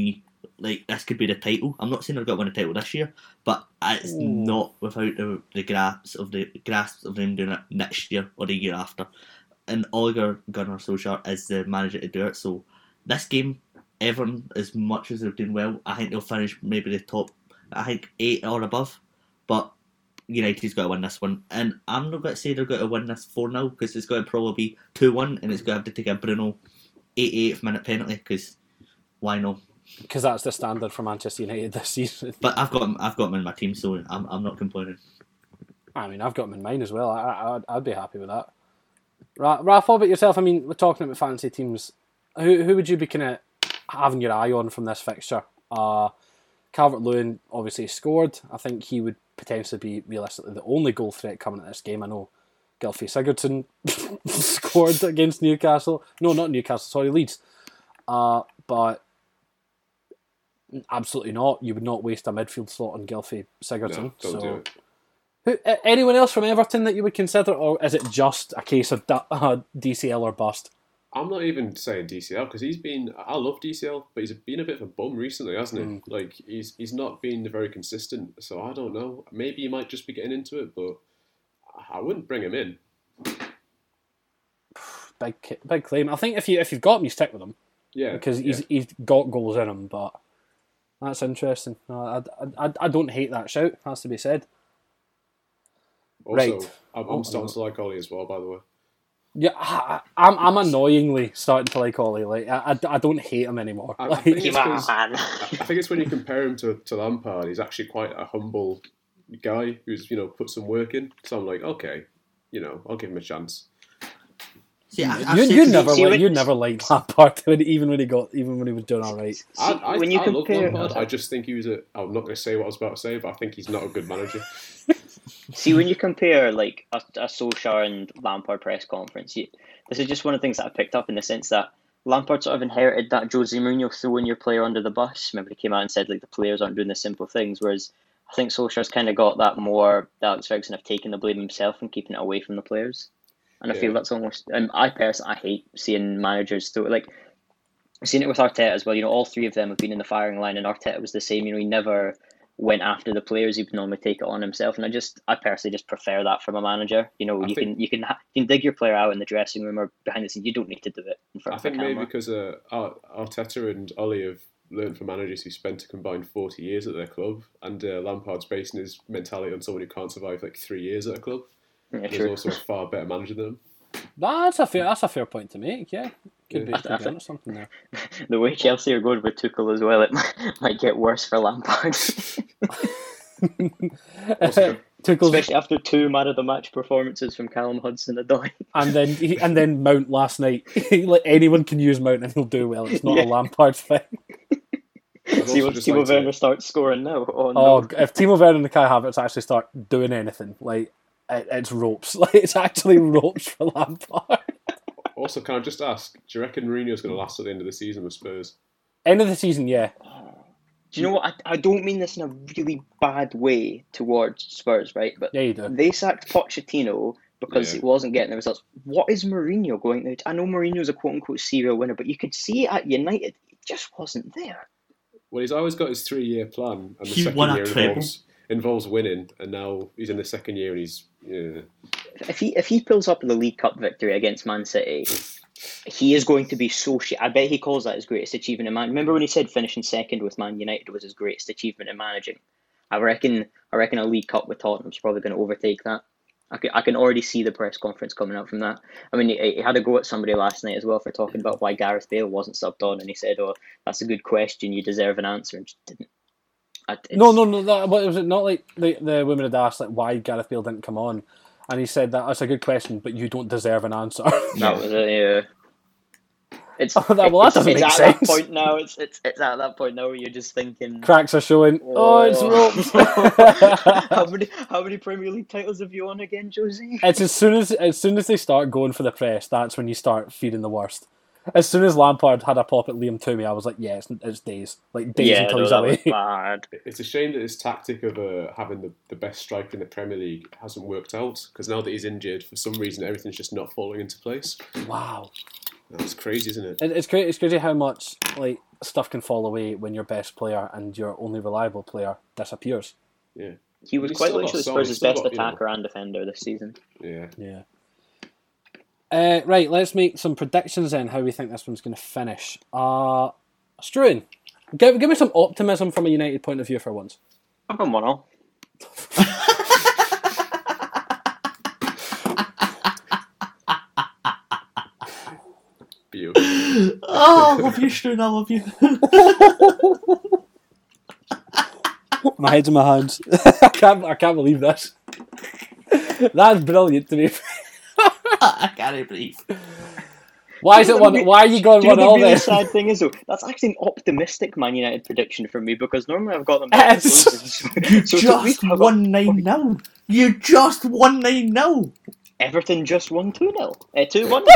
like this could be the title. I'm not saying they're going to win a title this year, but it's not without the grasp of them doing it next year or the year after. And Ole Gunnar Solskjaer is the manager to do it. So this game, Everton, as much as they're doing well, I think they'll finish maybe the top, I think 8 or above. But United's got to win this one. And I'm not going to say they're going to win this 4-0 because it's going to probably be 2-1 and it's going to have to take a Bruno 88th minute penalty because why not? Because that's the standard for Manchester United this season. But I've got him in my team, so I'm not complaining. I mean, I've got him in mine as well. I'd be happy with that. Ralph, what about yourself? I mean, we're talking about fantasy teams. Who would you be kind of having your eye on from this fixture? Calvert-Lewin obviously scored. I think he would potentially be realistically the only goal threat coming at this game. I know Gylfi Sigurdsson scored against Newcastle. No, not Newcastle, sorry, Leeds. But absolutely not. You would not waste a midfield slot on Gylfi Sigurdsson. No, don't do it. Anyone else from Everton that you would consider, or is it just a case of DCL or bust? I'm not even saying DCL because I love DCL, but he's been a bit of a bum recently, hasn't he? Like he's not been very consistent. So I don't know. Maybe he might just be getting into it, but I wouldn't bring him in. Big claim. I think if you've got him, you stick with him. Yeah, because he's got goals in him. But that's interesting. I don't hate that shout. Has to be said. Also, right. I'm starting to like Ollie as well, by the way. Yeah, I'm annoyingly starting to like Ollie. Like I don't hate him anymore. I think it's when you compare him to Lampard. He's actually quite a humble guy who's put some work in. So I'm like, okay, I'll give him a chance. Yeah, you never liked Lampard even when he was doing all right. I love Lampard. I just think he was I'm not going to say what I was about to say, but I think he's not a good manager. See, when you compare like a Solskjaer and Lampard press conference, this is just one of the things that I picked up in the sense that Lampard sort of inherited that Jose Mourinho throwing your player under the bus. Remember, he came out and said like the players aren't doing the simple things, whereas I think Solskjaer's kind of got that more. Alex Ferguson have taken the blame himself and keeping it away from the players. And I feel that's almost. I hate seeing managers throw like. I've seen it with Arteta as well. All three of them have been in the firing line, and Arteta was the same. He never went after the players. He would normally take it on himself, and I personally just prefer that from a manager. You can dig your player out in the dressing room or behind the scenes. You don't need to do it in front of the camera. I think maybe because Arteta and Ollie have learned from managers who spent a combined 40 years at their club, and Lampard's basing his mentality on someone who can't survive like 3 years at a club. Yeah, He's also a far better manager than him. That's a fair point to make. Yeah, could be something there. The way Chelsea are going with Tuchel as well, it might get worse for Lampard. Especially after 2 man of the match performances from Callum Hudson-Odoi. And then Mount last night. Like anyone can use Mount and he'll do well. It's not a Lampard thing. See once Timo Werner starts scoring now. If Timo Werner and Kai Havertz actually start doing anything, like it's ropes. Like it's actually ropes for Lampard. Also, can I just ask, do you reckon Mourinho's going to last at the end of the season with Spurs? End of the season, yeah. Do you know what? I don't mean this in a really bad way towards Spurs, right? But yeah, you do. They sacked Pochettino because it wasn't getting the results. What is Mourinho going to? I know Mourinho's a quote-unquote serial winner, but you could see at United, it just wasn't there. Well, he's always got his 3-year plan, and the second year involves winning, and now he's in the second year and he's... Yeah. If he pulls up the League Cup victory against Man City, he is going to be so shit. I bet he calls that his greatest achievement in Remember when he said finishing second with Man United was his greatest achievement in managing? I reckon a League Cup with Tottenham's probably going to overtake that. I can already see the press conference coming out from that. I mean, he had a go at somebody last night as well for talking about why Gareth Bale wasn't subbed on, and he said, "Oh, that's a good question. You deserve an answer," and just didn't. No. Was it not like the women had asked like why Gareth Bale didn't come on, and he said that's a good question, but you don't deserve an answer. That was it. Yeah. That doesn't make sense. That point now. It's at that point now where you're just thinking cracks are showing. It's ropes. How many Premier League titles have you won again, Josie? It's as soon as they start going for the press, that's when you start feeling the worst. As soon as Lampard had a pop at Liam Toomey, I was like, yeah, it's days. Like days until he's away. Bad. It's a shame that his tactic of having the best striker in the Premier League hasn't worked out, because now that he's injured, for some reason everything's just not falling into place. Wow. That's crazy, isn't it? It's crazy how much like stuff can fall away when your best player and your only reliable player disappears. Yeah. He was He's quite still got literally Son, Spurs' he's still best got, you know- attacker and defender this season. Yeah. Yeah. Right, let's make some predictions then, how we think this one's going to finish. Struan, give me some optimism from a United point of view for once. I've gone 1-0. Beautiful. Oh, I love you, Struan, I love you. My head's in my hands. I can't believe this. That's brilliant to me. I can't breathe. Why is it one? Why are you going Do you know 1-0 the really then? sad thing is though? That's actually an optimistic Man United prediction from me because normally I've got them. Yes. You So just won 9-0. You just won 9-0. Everton just won 2-0. 2-1.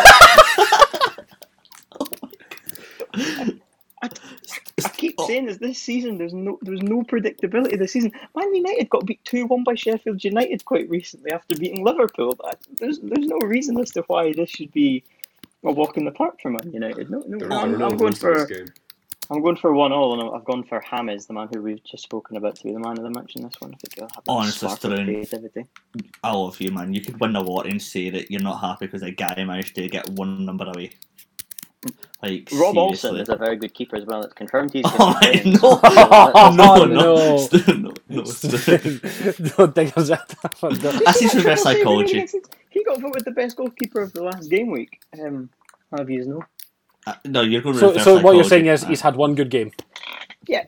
I keep saying this season there's no predictability this season. Man United got beat 2-1 by Sheffield United quite recently after beating Liverpool. There's no reason as to why this should be a walk in the park for Man United. No, There is I'm no going rules to this for game. 1-0 and I've gone for James, the man who we've just spoken about, to be the man of the match in this one. I think he'll have a Honestly, spark of Struan, creativity. I love you, man. You could win the lottery and say that you're not happy because a guy managed to get one number away. Like, Rob Olsen seriously. is a very good keeper as well. It's confirmed he's Oh, going to play. no. Oh, no. no. No. Don't think of that. That's his reverse psychology. He got voted the best goalkeeper of the last game week. Have you know? No, you're going to So reverse what you're saying psychology. is he's had one good game. Yeah.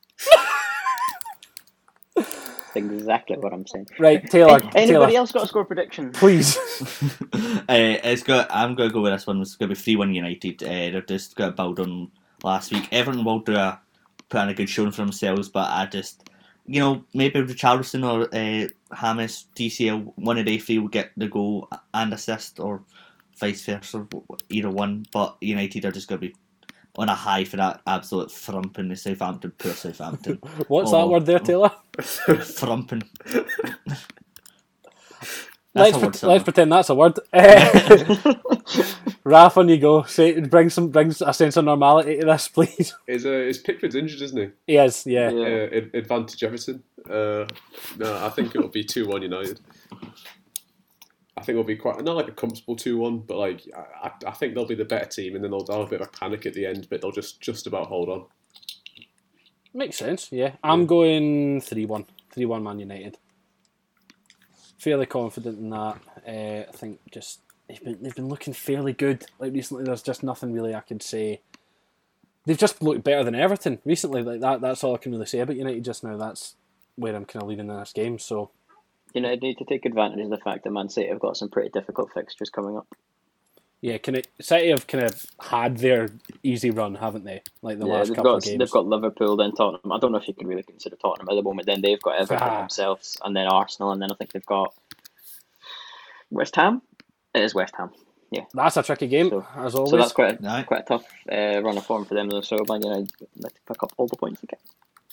That's exactly what I'm saying. Right, Taylor. Anybody Taylor, else got a score prediction? please. I'm going to go with this one. It's going to be 3-1 United. They've just got a build on last week. Everton will put on a good showing for themselves, but I just, maybe Richarlison or James, DCL, one of the three will get the goal and assist, or vice versa, either one. But United are just going to be on a high for that absolute thumping the Southampton, poor Southampton. What's that word there, Taylor? Thumping. Let's pretend that's a word. Raf, on you go. Bring a sense of normality to this, please. Is Pickford's injured, isn't he? He is, yeah. Advantage Everton. No, I think it'll be 2-1 United. I think it'll be quite not like a comfortable 2-1, but like I think they'll be the better team, and then they'll have a bit of a panic at the end, but they'll just about hold on. Makes sense, yeah. I'm going 3-1. 3-1 Man United. Fairly confident in that. I think just they've been looking fairly good. Like recently, there's just nothing really I can say. They've just looked better than Everton recently. Like that's all I can really say about United just now. That's where I'm kind of leading in this game. So United need to take advantage of the fact that Man City have got some pretty difficult fixtures coming up. yeah, City have kind of had their easy run, haven't they? Like the last couple of games. They've got Liverpool, then Tottenham. I don't know if you can really consider Tottenham at the moment. Then they've got Everton themselves, and then Arsenal, and then I think they've got West Ham. It is West Ham. Yeah, That's a tricky game, as always. so that's quite a tough run of form for them, though. So Man United like to pick up all the points they get.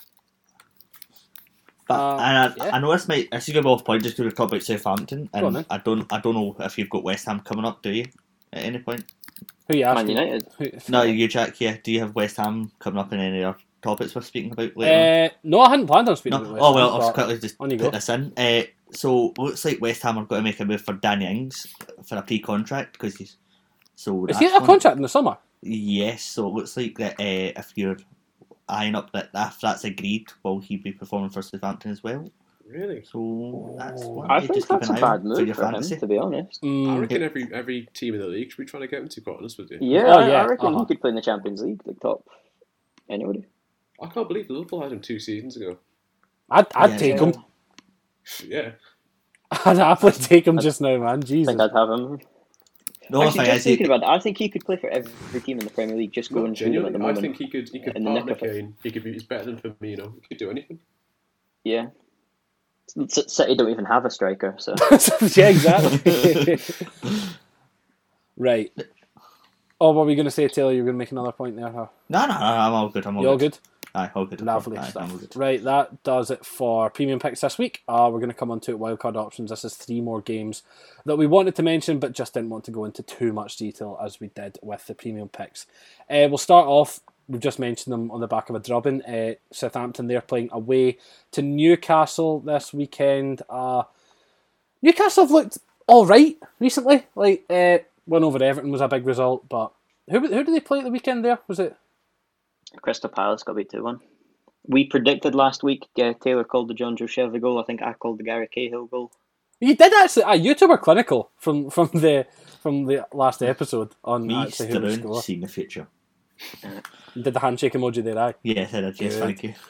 I know this is going to be off point just to talk about Southampton, and on, I don't know if you've got West Ham coming up, do you? At any point? Who you Man asking? United. No, you, Jack. Yeah, do you have West Ham coming up in any other topics we're speaking about later? No, I hadn't planned on speaking No. about West Oh well, Ham, I'll but quickly just on you put go. this in. So looks like West Ham are going to make a move for Danny Ings for a pre-contract because he's so. Is he a contract in the summer? Yes, so it looks like that if you're eyeing up that if that's agreed, will he be performing for Southampton as well? Really? So that's one I to think just keep that's an a eye bad on move your for him, fantasy. to be honest. I reckon every team in the league should be trying to get him, to be quite honest with you. Yeah, Oh, yeah. I reckon he could play in the Champions League, like top anybody. I can't believe Liverpool had him 2 seasons ago. I'd Yeah, take yeah. him. Yeah. I'd happily take him just now, man. I Jesus. think I'd have him. The only Actually, thing just is, thinking about that, I think he could play for every team in the Premier League, just going through them at the Genuinely, I moment. think he could in the nick partner of it. Kane. He's better than Firmino. He could do anything. Yeah. City don't even have a striker, so yeah, exactly. Right. Oh, what were we going to say, Taylor? You were going to make another point there, huh? no, I'm all good. You all good? Aye, all good. Lovely Aye, stuff. I'm all good. Right, that does it for premium picks this week. We're going to come on to wildcard options. This is 3 more games that we wanted to mention, but just didn't want to go into too much detail as we did with the premium picks. We'll start off we've just mentioned them on the back of a drubbing. Southampton, they're playing away to Newcastle this weekend. Newcastle have looked all right recently. Like, win over Everton was a big result, but who did they play at the weekend there? Was it? Crystal Palace got beat 2-1. We predicted last week, Taylor called the John Joe Chevy goal. I think I called the Gary Cahill goal. You did actually. You two were clinical from the last episode on Me actually who would score. seeing the future. You did the handshake emoji there, aye? Yes, I did. Yes, Good. thank you.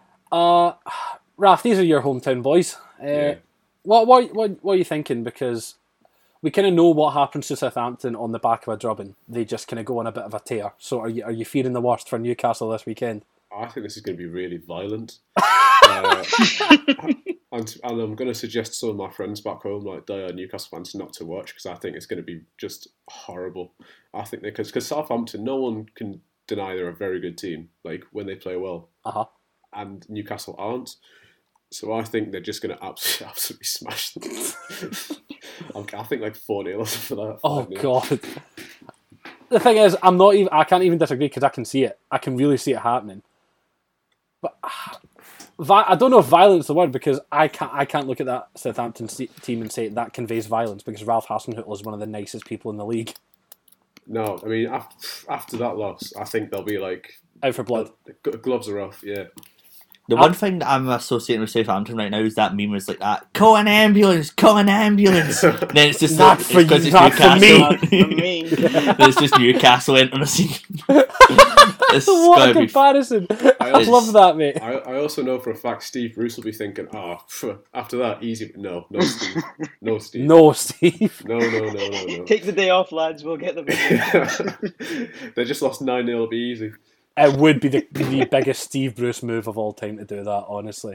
Raf, these are your hometown boys. What are you thinking? Because we kind of know what happens to Southampton on the back of a drubbing. They just kind of go on a bit of a tear. So are you fearing the worst for Newcastle this weekend? I think this is going to be really violent. And I'm going to suggest to some of my friends back home, like dire Newcastle fans, not to watch, because I think it's going to be just horrible. I think because Southampton, no one can deny they're a very good team, like when they play well. And Newcastle aren't. So I think they're just going to absolutely smash them. I think like 4-0 for that. Oh God! The thing is, I can't even disagree because I can see it. I can really see it happening. But I don't know if violence is the word, because I can't look at that Southampton team and say that conveys violence, because Ralph Hasenhüttl is one of the nicest people in the league. No, I mean after that loss, I think they'll be like out for blood. Gloves are off. Yeah. The one thing that I'm associating with Southampton right now is that meme was like that, call an ambulance, call an ambulance. And then it's just not for because you, it's not for Newcastle. me. It's just Newcastle entering the scene. What a comparison! I love that, mate. I also know for a fact Steve Bruce will be thinking, after that, easy. No, Steve. No, Steve. No, Steve. No. Take the day off, lads. We'll get them. They just lost 9-0. It'll be easy. It would be the biggest Steve Bruce move of all time to do that, honestly.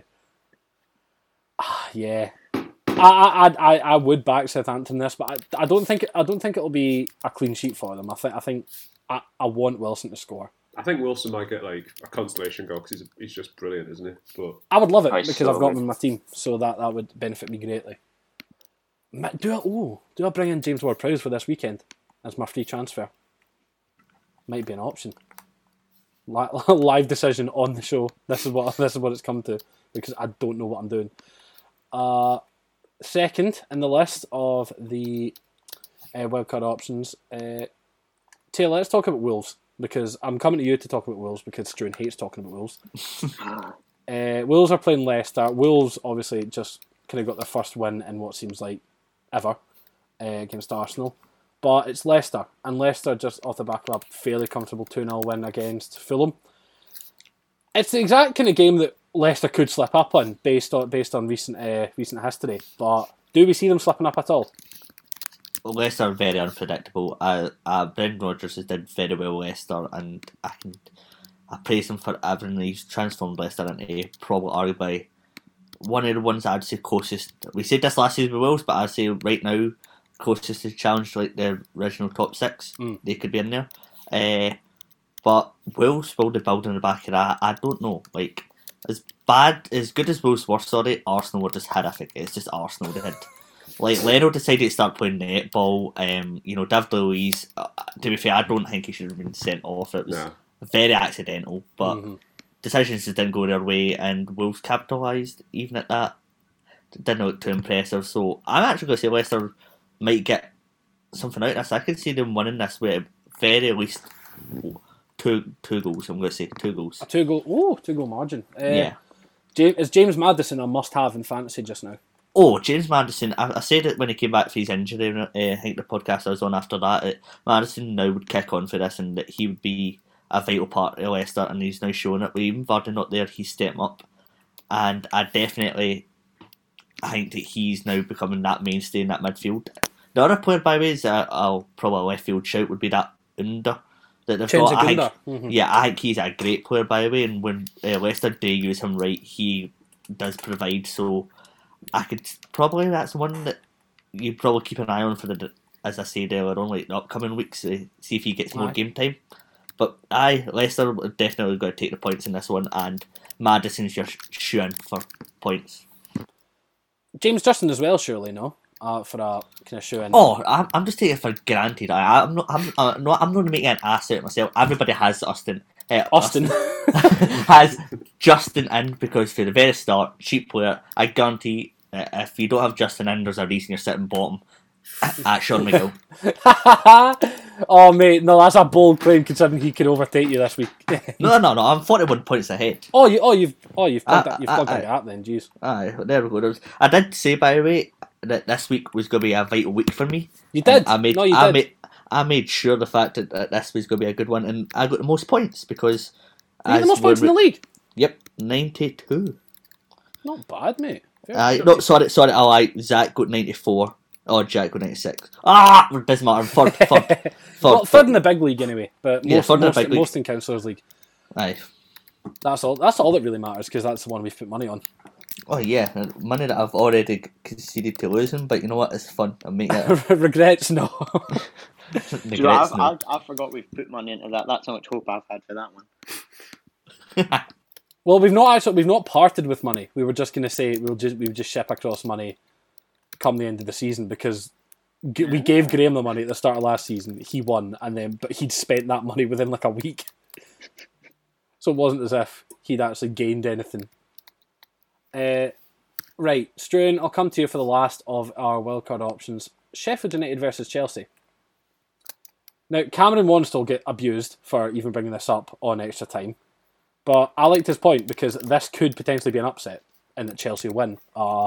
Yeah. I would back Southampton this, but I don't think it'll be a clean sheet for them. I think I want Wilson to score. I think Wilson might get like a consolation goal because he's just brilliant, isn't he? But I would love it because I've got him in my team, so that would benefit me greatly. Do I bring in James Ward-Prowse for this weekend as my free transfer? Might be an option. Live decision on the show. This is what it's come to, because I don't know what I'm doing. Second in the list of the wildcard options, Taylor, let's talk about Wolves, because I'm coming to you to talk about Wolves because Struan hates talking about Wolves. Wolves are playing Leicester. Wolves obviously just kind of got their first win in what seems like ever against Arsenal. But it's Leicester, and Leicester just off the back of a fairly comfortable 2-0 win against Fulham. It's the exact kind of game that Leicester could slip up on based on recent history. But do we see them slipping up at all? Well, Leicester are very unpredictable. Brendan Rodgers has did very well with Leicester, and I praise him for everything. He's transformed Leicester into probably arguably one of the ones I'd say closest. We said this last season with Wolves, but I'd say right now closest to challenge like the original top 6. They could be in there. But Wolves will be building on the back of that. I don't know. Like, as good as Wolves were, Arsenal were just horrific. It's just Arsenal they had. Like, Leno decided to start playing netball. David Luiz, to be fair, I don't think he should have been sent off. It was very accidental, but decisions just didn't go their way, and Wolves capitalised even at that. Didn't look too impressive. So I'm actually going to say Leicester might get something out of this. I could see them winning this with at very least two goals. I'm going to say 2 goals. A 2-goal margin. Yeah. Is James Maddison a must-have in fantasy just now? Oh, James Maddison. I said it when he came back for his injury. I think the podcast I was on after that. Maddison now would kick on for this, and that he would be a vital part of Leicester, and he's now showing it. With even Vardy not there, he's stepping up, and I think that he's now becoming that mainstay in that midfield. The other player, by the way, is probably a left field shout, would be that Under that they've got. I think he's a great player, by the way, and when Leicester do use him right, he does provide. So I could probably, that's one that you probably keep an eye on for as I said earlier on, like the upcoming weeks, see if he gets more game time. But Leicester definitely got to take the points in this one, and Maddison's just shooing for points. James Justin as well, surely, no? For a kind of shoe-in. Oh, I'm just taking it for granted. I'm not going to make an ass out of myself. Everybody has Austin Austin. has Justin in, because for the very start, cheap player, I guarantee if you don't have Justin in, there's a reason you're sitting bottom at Sean McGill. Oh mate, no, that's a bold claim considering he could overtake you this week. No, I'm 41 points ahead. You've plugged that gap then, jeez. Aye, there we go. I did say, by the way, that this week was going to be a vital week for me. You did. I made sure the fact that this was going to be a good one, and I got the most points because You got the most points in the league. Yep, 92. Not bad, mate. No, sorry, I lied. Zach got 94. Oh, Jack got 96. It doesn't matter. Third in the big league anyway, but most in Councillors League. Aye. That's all that really matters, because that's the one we've put money on. Oh yeah, money that I've already conceded to losing, but you know what? It's fun. I'm making it. Regrets, no. I forgot we've put money into that. That's how much hope I've had for that one. Well, we've not parted with money. We were just going to say we would just ship across money come the end of the season, because we gave Graham the money at the start of last season. He won, but he'd spent that money within like a week. So it wasn't as if he'd actually gained anything. Right, Struan, I'll come to you for the last of our wildcard options. Sheffield United versus Chelsea. Now, Cameron wants to get abused for even bringing this up on extra time, but I liked his point, because this could potentially be an upset in that Chelsea win.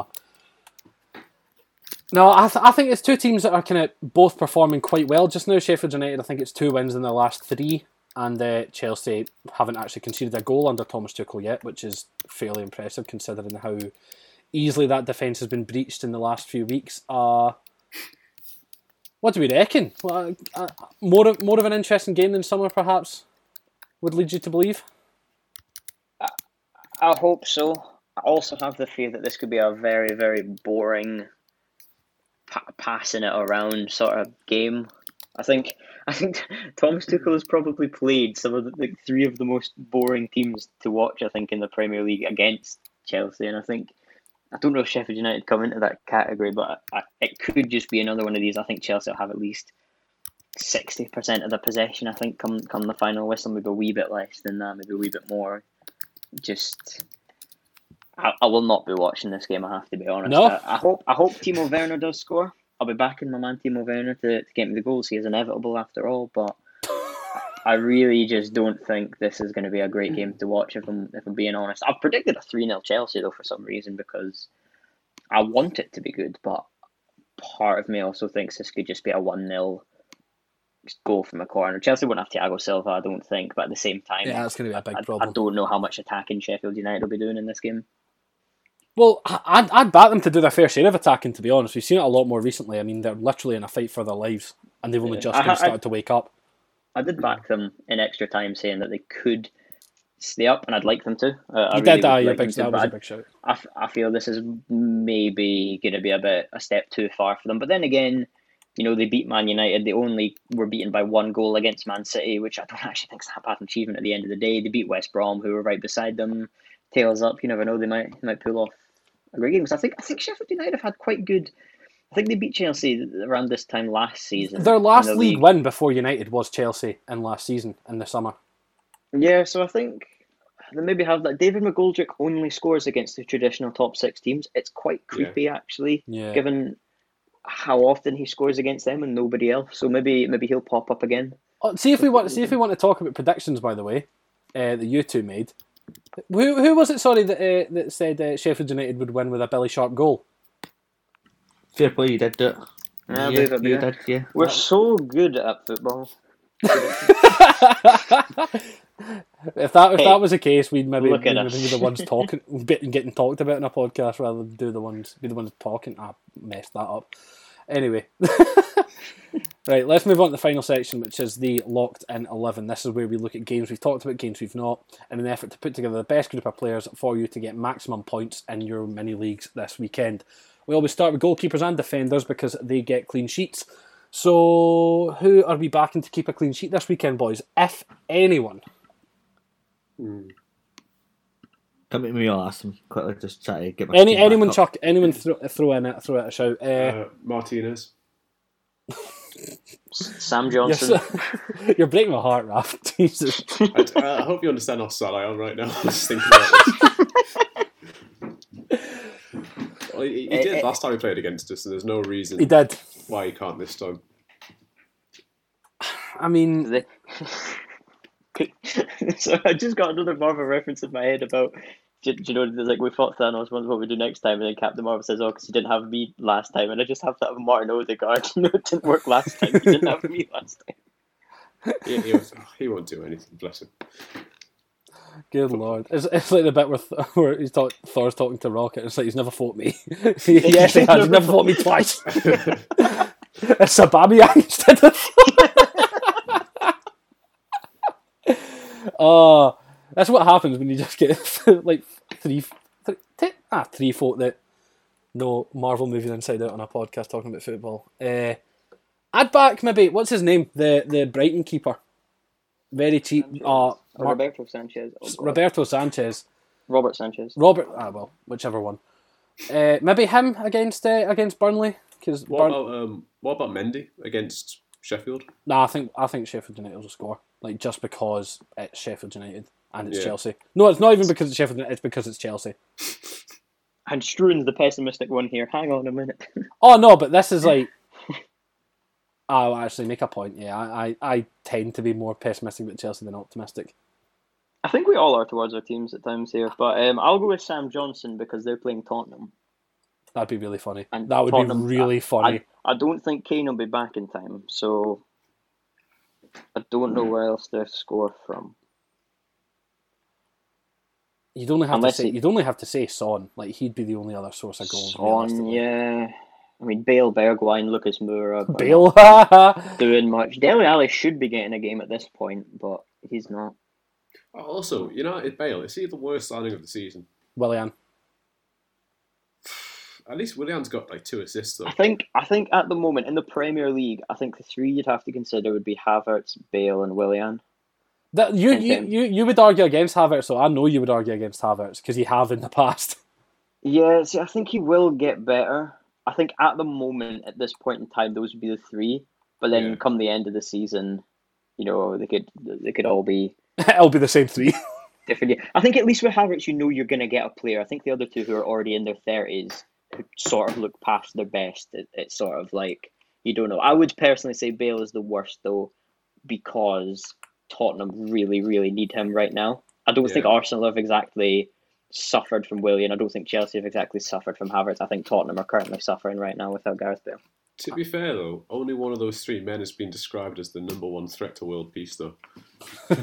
No, I think it's two teams that are kind of both performing quite well just now. Sheffield United, I think it's 2 wins in their last 3, and Chelsea haven't actually conceded a goal under Thomas Tuchel yet, which is fairly impressive considering how easily that defence has been breached in the last few weeks. What do we reckon? More of an interesting game than summer, perhaps, would lead you to believe? I hope so. I also have the fear that this could be a very, very boring passing it around sort of game. I think Thomas Tuchel has probably played some of the 3 of the most boring teams to watch, I think, in the Premier League against Chelsea, and I don't know if Sheffield United come into that category, but it could just be another one of these. I think Chelsea will have at least 60% of the possession, I think, come the final whistle, maybe a wee bit less than that, maybe a wee bit more. I will not be watching this game, I have to be honest. No. I hope Timo Werner does score. I'll be backing my man Timo Werner to get me the goals. He is inevitable after all, but I really just don't think this is going to be a great game to watch, if I'm being honest. I've predicted a 3-0 Chelsea, though, for some reason, because I want it to be good, but part of me also thinks this could just be a 1-0 goal from a corner. Chelsea won't have Thiago Silva, I don't think, but at the same time, yeah, that's going to be a big problem. I don't know how much attacking Sheffield United will be doing in this game. Well, I'd back them to do their fair share of attacking, to be honest. We've seen it a lot more recently. I mean, they're literally in a fight for their lives, and they've only just started to wake up. I did back them in extra time, saying that they could stay up, and I'd like them to. That was a big shout. I feel this is maybe going to be a step too far for them. But then again, they beat Man United. They only were beaten by 1 goal against Man City, which I don't actually think is that bad an achievement at the end of the day. They beat West Brom, who were right beside them. Tails up, you never know, they might pull off a great game. Because I think Sheffield United have had quite good. I think they beat Chelsea around this time last season. Their last league win before United was Chelsea in last season in the summer. Yeah, so I think they maybe have that. David McGoldrick only scores against the traditional top 6 teams. It's quite creepy, actually, given how often he scores against them and nobody else. So maybe he'll pop up again. See if we want to talk about predictions. By the way, that you two made. Who was it? Sorry, that said Sheffield United would win with a Billy Sharp goal. Fair play, you did do it. Yeah, you did. Yeah, we're so good at football. If that was the case, we'd maybe be the ones talking, getting talked about in a podcast rather than be the ones talking. I messed that up. Anyway, right, let's move on to the final section, which is the Locked In 11. This is where we look at games we've talked about, games we've not, in an effort to put together the best group of players for you to get maximum points in your mini leagues this weekend. We always start with goalkeepers and defenders because they get clean sheets. So, who are we backing to keep a clean sheet this weekend, boys? If anyone. Come at me, I'll ask them quickly. Just try to get my anyone throw it a shout. Martinez. Sam Johnson. You're breaking my heart, Raf. Jesus. I hope you understand how sad I am right now. I was thinking about this. Well, he did last time he played against us, and there's no reason He did. why he can't this time. I mean, So I just got another Marvel reference in my head about, do you know, there's like, we fought Thanos, wonder what we do next time, and then Captain Marvel says, oh, because you didn't have me last time, and I just have that of Martin Odegaard. No, it didn't work last time, you didn't have me last time. He won't do anything, bless him. good lord. It's like the bit where Thor's talking to Rocket. It's like, he's never fought me. Yes, he has. He's never fought me twice. It's Sabamian instead of that's what happens when you just get like three folk that know Marvel moving inside out on a podcast talking about football. I'd back maybe, what's his name? The Brighton keeper. Very cheap. Roberto Sanchez. Roberto Sanchez. Robert Sanchez. Whichever one. Maybe him against Burnley. What about Mendy against Sheffield? Nah, I think Sheffield United will score. Like, just because it's Sheffield United and it's Chelsea. No, it's not even because it's Sheffield United, it's because it's Chelsea. And Struen's the pessimistic one here. Hang on a minute. Oh no, but this is like, I'll actually make a point. Yeah, I tend to be more pessimistic about Chelsea than optimistic. I think we all are towards our teams at times here, but I'll go with Sam Johnson because they're playing Tottenham. That'd be really funny. And That would Tottenham, be really funny. I don't think Kane will be back in time, so I don't know where else to score from. You'd only have Unless to say Son. Like, he'd be the only other source of goals. Son, yeah. I mean, Bale, Bergwijn, Lucas Moura. Bale, doing much. Dele Alli should be getting a game at this point, but he's not. Also, United Bale, is he the worst signing of the season? Willian. At least Willian's got like 2 assists though. I think at the moment in the Premier League, I think the 3 you'd have to consider would be Havertz, Bale, and Willian. That you would argue against Havertz, so I know you would argue against Havertz because you have in the past. Yeah, see, I think he will get better. I think at the moment, at this point in time, those would be the 3. But then come the end of the season, they could all be. It'll be the same 3. Different. I think at least with Havertz, you're going to get a player. I think the other 2 who are already in their 30s, who sort of look past their best, it's sort of like, you don't know. I would personally say Bale is the worst though, because Tottenham really, really need him right now. I don't think Arsenal have exactly suffered from Willian. I don't think Chelsea have exactly suffered from Havertz. I think Tottenham are currently suffering right now without Gareth Bale. To be fair though, only one of those 3 men has been described as the number 1 threat to world peace though. It's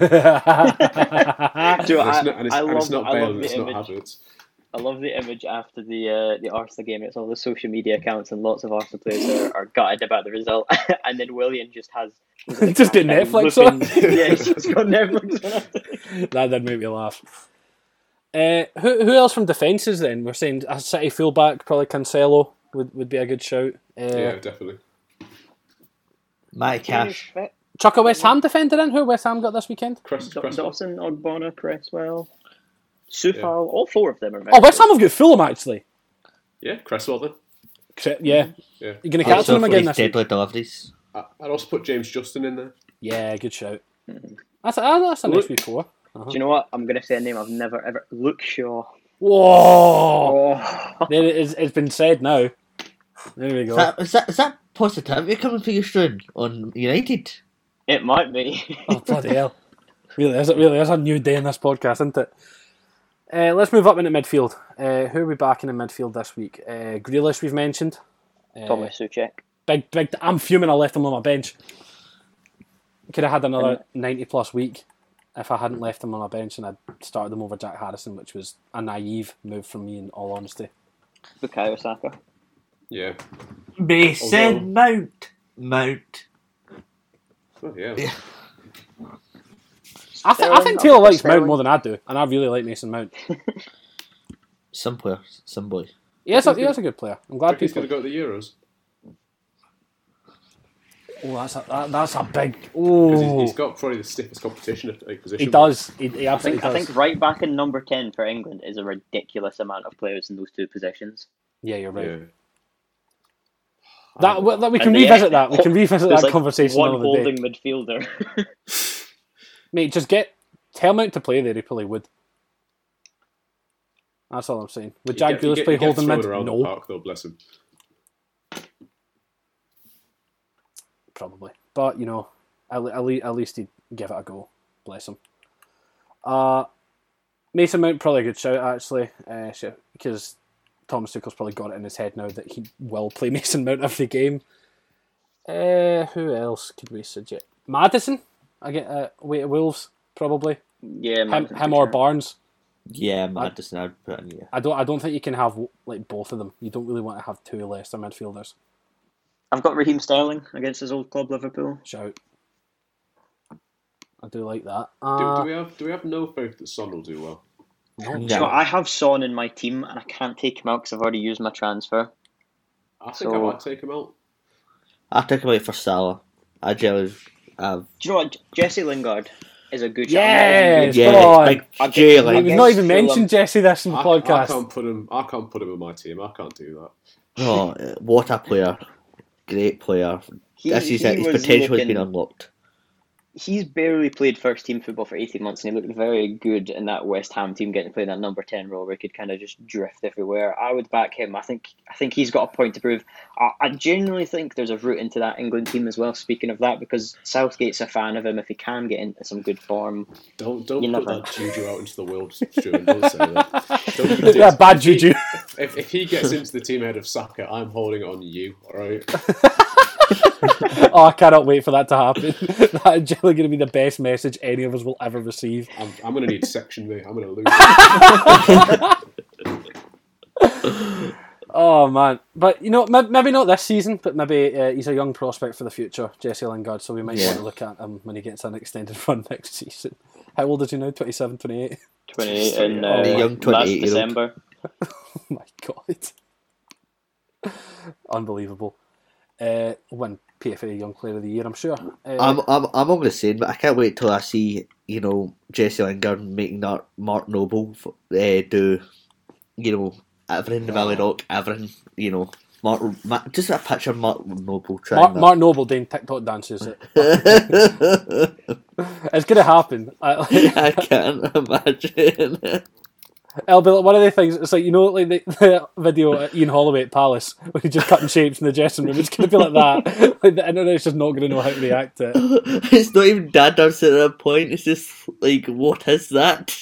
not Bale and it's not Havertz. I love the image after the Arsenal game. It's all the social media accounts and lots of Arsenal players are gutted about the result. And then Willian just has... just get Netflix on? Yeah, he's just got Netflix on. That did make me laugh. Who else from defences then? We're saying a City fullback, probably Cancelo would be a good shout. Yeah, definitely. Matty Cash. Chuck a West Ham defender in? Who West Ham got this weekend? Dawson, Ogbonna, Cresswell... Sufal, all 4 of them are. Oh, West Ham have got Fulham actually. Yeah, Cresswell then. Yeah. You're going to captain him again this week. Deadly deliveries. I'd also put James Justin in there. Yeah, good shout. That's a nice week 4. Do you know what? I'm going to say a name I've never ever... Luke Shaw. Whoa! There it's been said now. There we go. Is that positivity coming for you, Struan, on United? It might be. Oh, bloody hell. Really is a new day in this podcast, isn't it? Let's move up into midfield. Who are we backing in midfield this week? Grealish, we've mentioned. Thomas Souček. Big. I'm fuming I left him on my bench. Could have had another 90-plus week if I hadn't left him on my bench and I'd started him over Jack Harrison, which was a naive move from me in all honesty. Bukayo Saka. Yeah. Mason Mount. Oh, yeah. I think Taylor likes Mount more than I do, and I really like Mason Mount. Some player, some boy. He is a good player. I'm glad he's going to go to the Euros. Oh, that's a big. Oh, he's got probably the stiffest competition at a position. He does. He absolutely does. I think right back in number 10 for England is a ridiculous amount of players in those 2 positions. Yeah, you're right. That we can And revisit that. We can revisit there's that like conversation one another day. holding midfielder. Mate, just tell him out to play there. He probably would. That's all I'm saying. Would Jack Grealish play holding mid? Around No, the park, though, bless him. probably. But at least he'd give it a go. Bless him. Mason Mount, probably a good shout actually, because Thomas Tuchel's probably got it in his head now that he will play Mason Mount every game. Who else could we suggest? Maddison, again, away to Wolves, probably. Yeah, Him or Barnes. Yeah, Madison, I'd put in, yeah. I don't think you can have like both of them. You don't really want to have two Leicester midfielders. I've got Raheem Sterling against his old club Liverpool. Shout. I do like that. Do we have no faith that Son will do well? No. Do you know, I have Son in my team and I can't take him out because I've already used my transfer. I think I might take him out. I'll take him out for Salah. I generally Do you know what? Jesse Lingard is a good Yes, yeah, come on. like I've Jalen. We've not even Fulham. mentioned Jesse this in the I podcast. can't put him in my team. I can't do that. Oh, what a player. Great player. His potential has been unlocked. He's barely played first team football for 18 months and he looked very good in that West Ham team getting to play in that number 10 role where he could kind of just drift everywhere. I would back him. I think he's got a point to prove. I genuinely think there's a route into that England team as well, speaking of that, because Southgate's a fan of him if he can get into some good form. Don't put that juju out into the world, Stuart. Don't say that. Yeah, bad juju. If he gets into the team ahead of Saka, I'm holding it on you, alright? Oh, I cannot wait for that to happen. That's generally going to be the best message any of us will ever receive. I'm going to need section me. I'm going to lose it. Oh, man. But, maybe not this season, but maybe he's a young prospect for the future, Jesse Lingard, so we might want to look at him when he gets an extended run next season. How old is he now? 27, 28? 28 in young 28-year-old. last December. Oh, my God. Unbelievable. Win PFA Young Player of the Year, I'm sure. I'm not going to say it, but I can't wait till I see, Jesse Lingard making that Mark Noble do, everything in the Valley Rock, everything, just a picture of Mark Noble trying Mark Noble doing TikTok dances. It's going to happen. I can't imagine. It'll be like one of the things. It's like like the video at Ian Holloway at Palace where he's just cutting shapes in the dressing room. It's going to be like that. Like the internet's just not going to know how to react to it. It's not even dad dancing at that point. It's just like, what is that?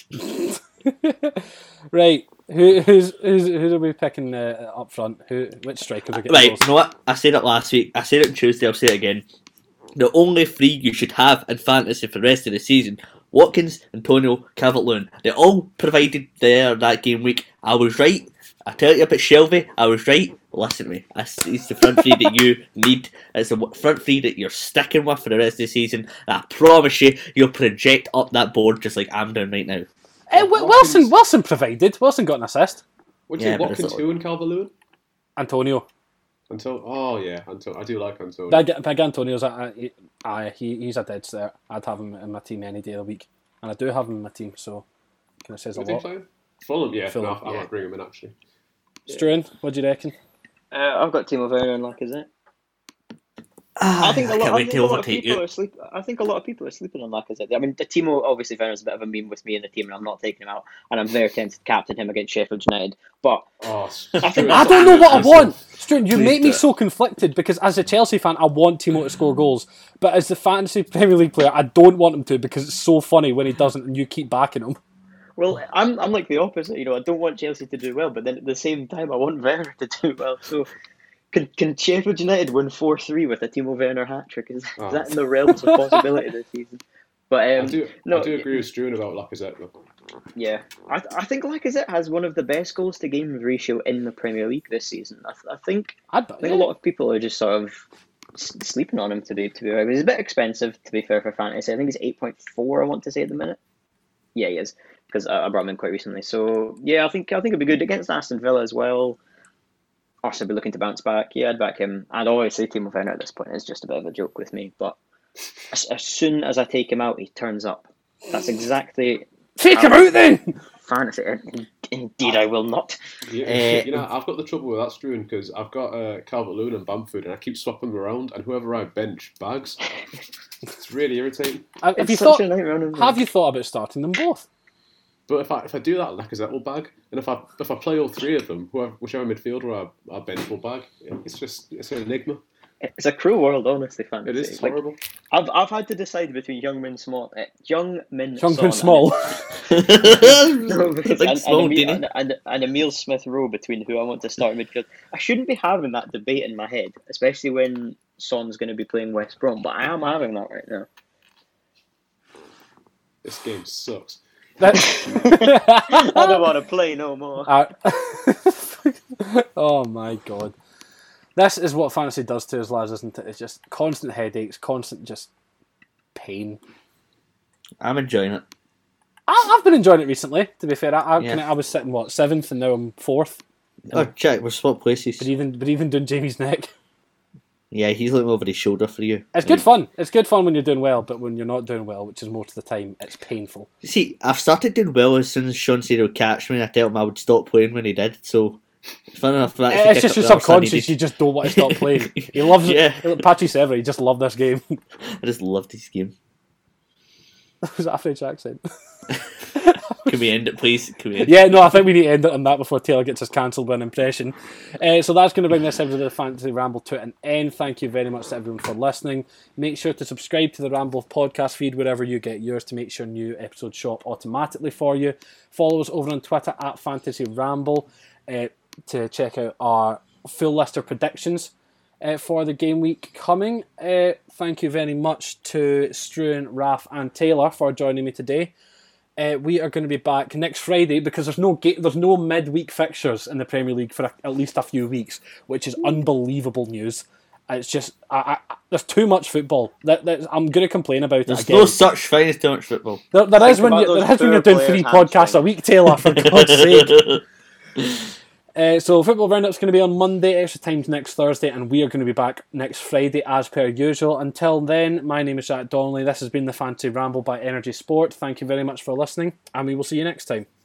Right. Who are we picking up front? Which strikers are getting Right. those? You know what? I said it last week. I said it on Tuesday. I'll say it again. The only three you should have in fantasy for the rest of the season: Watkins, Antonio, Calvert-Lewin. They all provided there that game week. I was right. I tell you about Shelby, I was right. Listen to me. It's the front three that you need. It's the front three that you're sticking with for the rest of the season. And I promise you'll project up that board just like I'm doing right now. Wilson provided. Wilson got an assist. Would you say Watkins, who, and Calvert-Lewin? Antonio. Oh yeah, Antonio. I do like Antonio. Big Antonio's he's a dead cert. I'd have him in my team any day of the week, and I do have him in my team, so kind of says a lot. Fulham, yeah. Fulham, I might bring him in actually. Struan, what do you reckon? I've got Timo Werner and Lacazette. I think a lot of people are sleeping on Lacazette. I mean, Timo, obviously, Werner's a bit of a meme with me in the team, and I'm not taking him out. And I'm very tempted to captain him against Sheffield United. But I don't know what I want. Struan, you make me so conflicted because as a Chelsea fan, I want Timo to score goals. But as the fantasy Premier League player, I don't want him to because it's so funny when he doesn't and you keep backing him. Well, I'm like the opposite. I don't want Chelsea to do well, but then at the same time, I want Werner to do well. So, can Sheffield United win 4-3 with a Timo Werner hat trick? Is that in the realms of possibility this season? But I do agree with Struan about Lacazette though. Yeah, I think Lacazette has one of the best goals to game ratio in the Premier League this season. I think a lot of people are just sort of sleeping on him to be right. He's a bit expensive to be fair for fantasy. I think he's 8.4. I want to say at the minute. Yeah, he is because I brought him in quite recently. So yeah, I think it'd be good against Aston Villa as well. Arsenal be looking to bounce back. Yeah, I'd back him. And obviously, Timo Werner at this point is just a bit of a joke with me. But as soon as I take him out, he turns up. That's exactly... Take him out then! fantasy. Indeed, I will not. Yeah, I've got the trouble with that, Struan, because I've got Calvert-Lewin and Bamford, and I keep swapping them around, and whoever I bench bags. It's really irritating. Have you thought about starting them both? But if I do that, Lacazette will bag, and if I play all three of them, whichever midfielder I bench will bag. It's an enigma. It's a cruel world, honestly, fantasy. It is. It's horrible. I've had to decide between Young-Min Small, and Emile Smith-Rowe between who I want to start midfield. I shouldn't be having that debate in my head, especially when Son's going to be playing West Brom, but I am having that right now. This game sucks. I don't want to play no more. Oh my god. This is what fantasy does to us, lads, isn't it? It's just constant headaches, constant just pain. I'm enjoying it. I've been enjoying it recently, to be fair. I was sitting, 7th, and now I'm 4th. Oh, check, we're swapped places. But even doing Jamie's neck. Yeah, he's looking over his shoulder for you. It's good fun. It's good fun when you're doing well, but when you're not doing well, which is most of the time, it's painful. See, I've started doing well as soon as Sean said he would catch me, and I told him I would stop playing when he did, so... Fun enough. It's just your subconscious. You just don't want to stop playing. He loves it. Patrick Sever. He just loved this game. I just loved this game. Was that a French accent? Can we end it, please? Yeah, no, I think we need to end it on that before Taylor gets us cancelled by an impression. So that's going to bring this episode of the Fantasy Ramble to an end. Thank you very much to everyone for listening. Make sure to subscribe to the Ramble podcast feed wherever you get yours to make sure new episodes show up automatically for you. Follow us over on Twitter at Fantasy Ramble. To check out our full list of predictions for the game week coming. Thank you very much to Struan, Raf and Taylor for joining me today. We are going to be back next Friday because there's no midweek fixtures in the Premier League for at least a few weeks, which is unbelievable news. It's just there's too much football. I'm going to complain about it again. There's no such thing as too much football. There is when you're doing 3 podcasts a week, Taylor, for God's sake. So Football Roundup's going to be on Monday, Extra Time's next Thursday, and we are going to be back next Friday as per usual. Until then, my name is Jack Donnelly. This has been the Fantasy Ramble by Energy Sport. Thank you very much for listening, and we will see you next time.